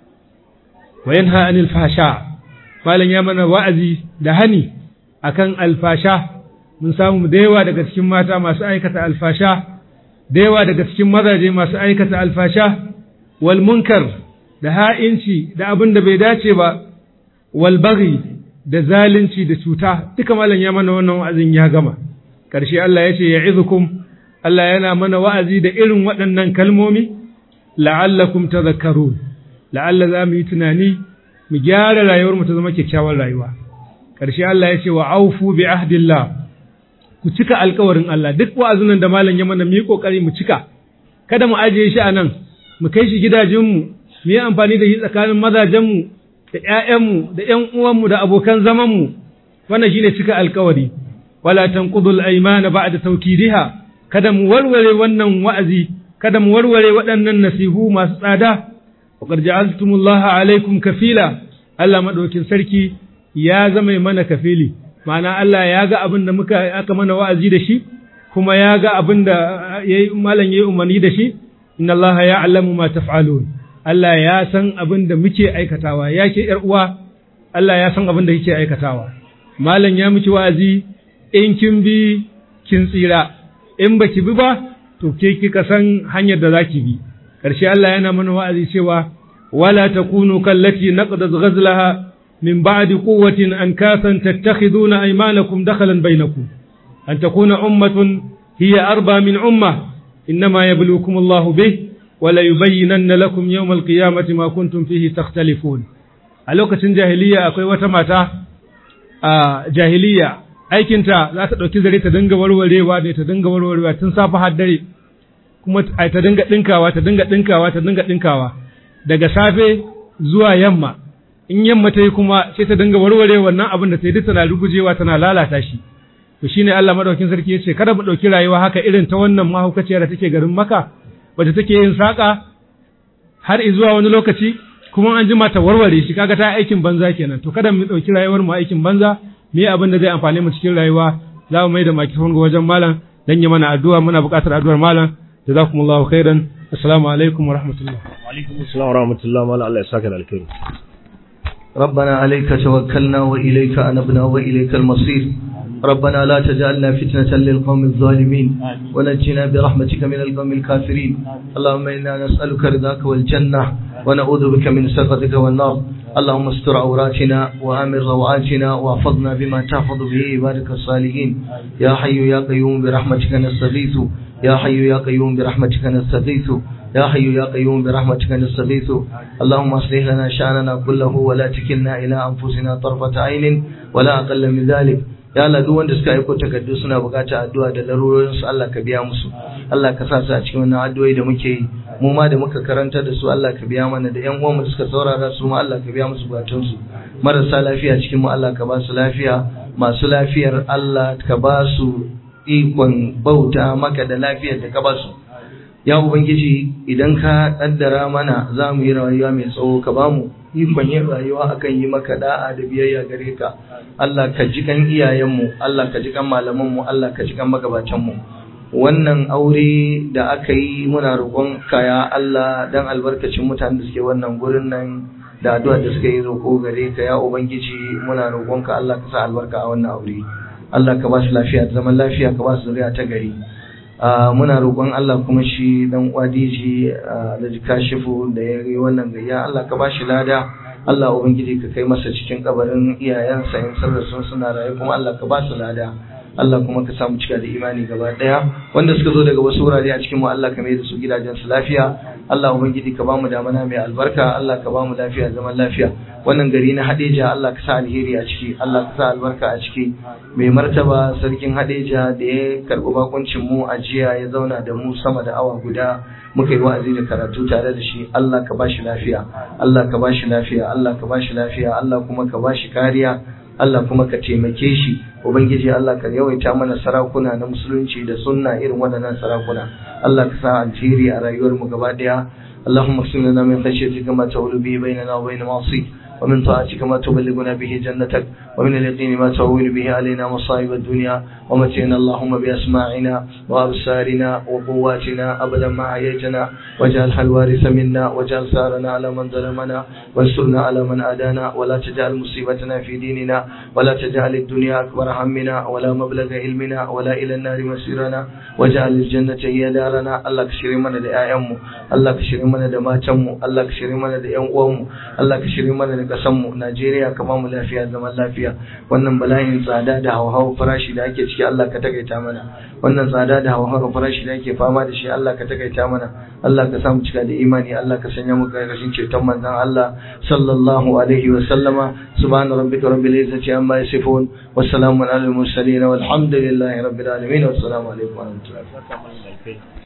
[SPEAKER 4] Wa yanha 'anil fahsha, malam ya mana wa'azi da hani akan alfasha. Mun samu da yawa daga cikin mata masu aikata alfasha, da yawa daga cikin mazaje masu aikata alfasha, wal munkar da ha'inci da abin da bai dace ba, wal baghi da zalunci da cuta. Duka malam ya mana wannan wa'azin ya gama. Ƙarshe Allah ya ce ya'izukum, Allah yana mana wa'azi da irin waɗannan kalmomi la'allakum tadhakkarun, la'alla za mu yi tunani mu gyara rayuwar mu ta zama kyakkyawar rayuwa. Ƙarshe Allah ya ce wa aufu bi ahdillah, ku cika alƙawarin Allah. Duk wa'azin da malam ya mana mu yi kokari mu cika, kada mu ajiye shi a nan, mu kai shi gidajenmu, mu yi amfani da shi tsakanin mazajenmu da ƴaƴanmu da ƴan uwanmu da abokan zamanmu. Wannan shine cika alƙawari. Wala tanqudul aymana ba'da tawkidiha, kada mu warware wannan wa'azi, kada mu warware waɗannan nasihu masu tsada. wa qad ja'altumullaha alaikum kafila, Allah madaukin sarki ya zama mana kafili, ma'ana Allah ya ga abin da muka aka mana wa'azi da shi, kuma ya ga abin da yayi malan yayi umarni da shi. Inna Allah ya'lamu ma taf'alun, Allah ya san abin da muke aikatawa. Yake yar uwa, Allah ya san abin da kike aikatawa. Malan ya miki wa'azi, in kin bi kin tsira, in baki bi ba to ke kika san hanyar da zaki bi. Karshe Allah yana mana wa'azi cewa wala takunu kallati naqadat ghazlaha min ba'di quwwatin ankasan tattakhiduna aymanakum dakhalan bainakum an takuna ummatun hiya arba min ummah innama yabluukum Allahu bih wa la yubayyinanna lakum yawm al-qiyamati ma kuntum fihi takhtalifun. A lokacin jahiliya akwai wata mata a jahiliya, aikinta za ta ɗauki zare ta dinga warwarewa ne, ta dinga warwarewa tun safa har dare, kuma ta dinga ɗinkawa, ta dinga ɗinkawa, ta dinga ɗinkawa daga safe zuwa yamma. In yamma ta yi kuma sai ta dinga warware wannan abin da ta yi duk tana rugujewa, tana lalata shi. To shine Allah madaukakin sarki ya ce kada mu ɗauki rayuwa haka irin ta wannan mahaukaciyar da take garin Makka, wacce take yin saƙa har zuwa wani lokaci kuma an jima ta warware shi, kaga ta aikin banza kenan. To kada mu ɗauki rayuwar mu aikin banza, me abin da zai amfane mu cikin rayuwa. Za mu mai da microphone ga wajen malam dan yi mana addu'a, muna buƙatar addu'ar malam. Jazakumullahu khairan. Assalamu alaikum wa rahmatullah.
[SPEAKER 2] Wa alaikum assalam wa rahmatullah. Malam Allah ya saka da alkhairi.
[SPEAKER 1] ربنا عليك توكلنا وإليك أنبنا وإليك المصير ربنا لا تجعلنا فتنة للقوم الظالمين ونجنا برحمتك من القوم الكافرين اللهم إنا نسألك رضاك والجنة ونعوذ بك من سخطك والنار اللهم استر عوراتنا وآمن روعاتنا واحفظنا بما تحفظ به عبادك الصالحين يا حي يا قيوم برحمتك نستغيث يا حي يا قيوم برحمتك نستغيث يا حي يا قيوم برحمتك نستغيث اللهم اصلح لنا شأننا كله ولا تكلنا إلى أنفسنا طرفة عين ولا أقل من ذلك ya Allah duk wanda suka aiko takardu suna bukata addu'a da larurorin su Allah ka biya musu Allah ka sa su a cikin wannan addu'o'i da muke yi mu ma da muka karanta da su Allah ka biya mana da ƴan uwanmu da suka saurara su ma Allah ka biya musu bukatun su marasa lafiya cikin mu Allah ka ba su lafiya masu lafiyar Allah ka ba su ikon bauta maka da lafiyar da ka ba su ya ubangiji idan ka kaddara mana za mu yi rayuwa mai tsawo ka ba mu ikon yin rayuwa akan yi maka da'a da biyayya gare ka Allah ka ji kan iyayenmu Allah ka ji kan malamanmu Allah ka ji kan magabatanmu wannan aure da aka yi muna roƙon ka ya Allah dan albarkacin mutanen da suke wannan gurin nan da addu'a da suka yi roƙo gare ka ya ubangiji muna roƙon ka Allah ka sa albarka a wannan aure Allah ka ba su lafiya da zaman lafiya ka ba su zuriya ta gari muna roƙon Allah kuma shi dan wadiji da kashifu da ya yi wannan gayya Allah ka bashi lada Allah ubangiji ka kai masa cikin kabarin iyayensa in sarra sun suna raye kuma Allah ka ba su lada Allah kuma ka samu cika da imani gaba daya wanda suka zo daga wasu wurare a cikin mu Allah ka mai da su gidajen su lafiya Allah ubangiji ka ba mu damana mai albarka Allah ka ba mu lafiya zaman lafiya wannan gari na Hadeja Allah ka sa alheri a ciki Allah ka sa albarka a ciki mai martaba sarkin Hadeja da ya karɓi bakuncin mu a jiya ya zauna da mu sama da awa guda muka yi wa'azi da karatu tare da shi Allah ka bashi lafiya Allah ka bashi lafiya Allah ka bashi lafiya Allah kuma ka bashi kariya Allah kuma ka taimake shi ubangiji Allah ka yawaita mana sarakuna na musulunci da sunna irin waɗannan sarakuna Allah ka sa alheri a rayuwar mu gaba daya اللهم اقسم لنا من خشيتك ما تحول به بيننا وبين معصيك ومن طاعتك ما تبلغنا به جنتك ومن اليقين ما تهون به علينا مصائب الدنيا ومتعنا اللهم بأسماعنا وأبصارنا وقواتنا أبدا ما أحييتنا واجعلها الوارث منا واجعل ثارنا على من ظلمنا وانصرنا على من عادانا ولا تجعل مصيبتنا في ديننا ولا تجعل الدنيا أكبر همنا ولا مبلغ علمنا ولا إلى النار مسيرنا واجعل الجنة هي دارنا الله كشري من دعائمه الله كشري من دماتمه الله كشري من دعائمه الله كشري من kasanmu Najeriya ka bamu lafiya zaman lafiya wannan bala'in tsada da hauhawar farashi da ake ciki Allah ka takaita mana wannan tsada da hauhawar farashi da ake fama da shi Allah ka takaita mana Allah ka samu cika da imani Allah ka sanya mu karkashin ceton manzon Allah sallallahu alaihi wa sallama subhana rabbika rabbil izzati amma yasifun wa salamun alal mursalin walhamdulillahi rabbil alamin wassalamu alaikum wa rahmatullahi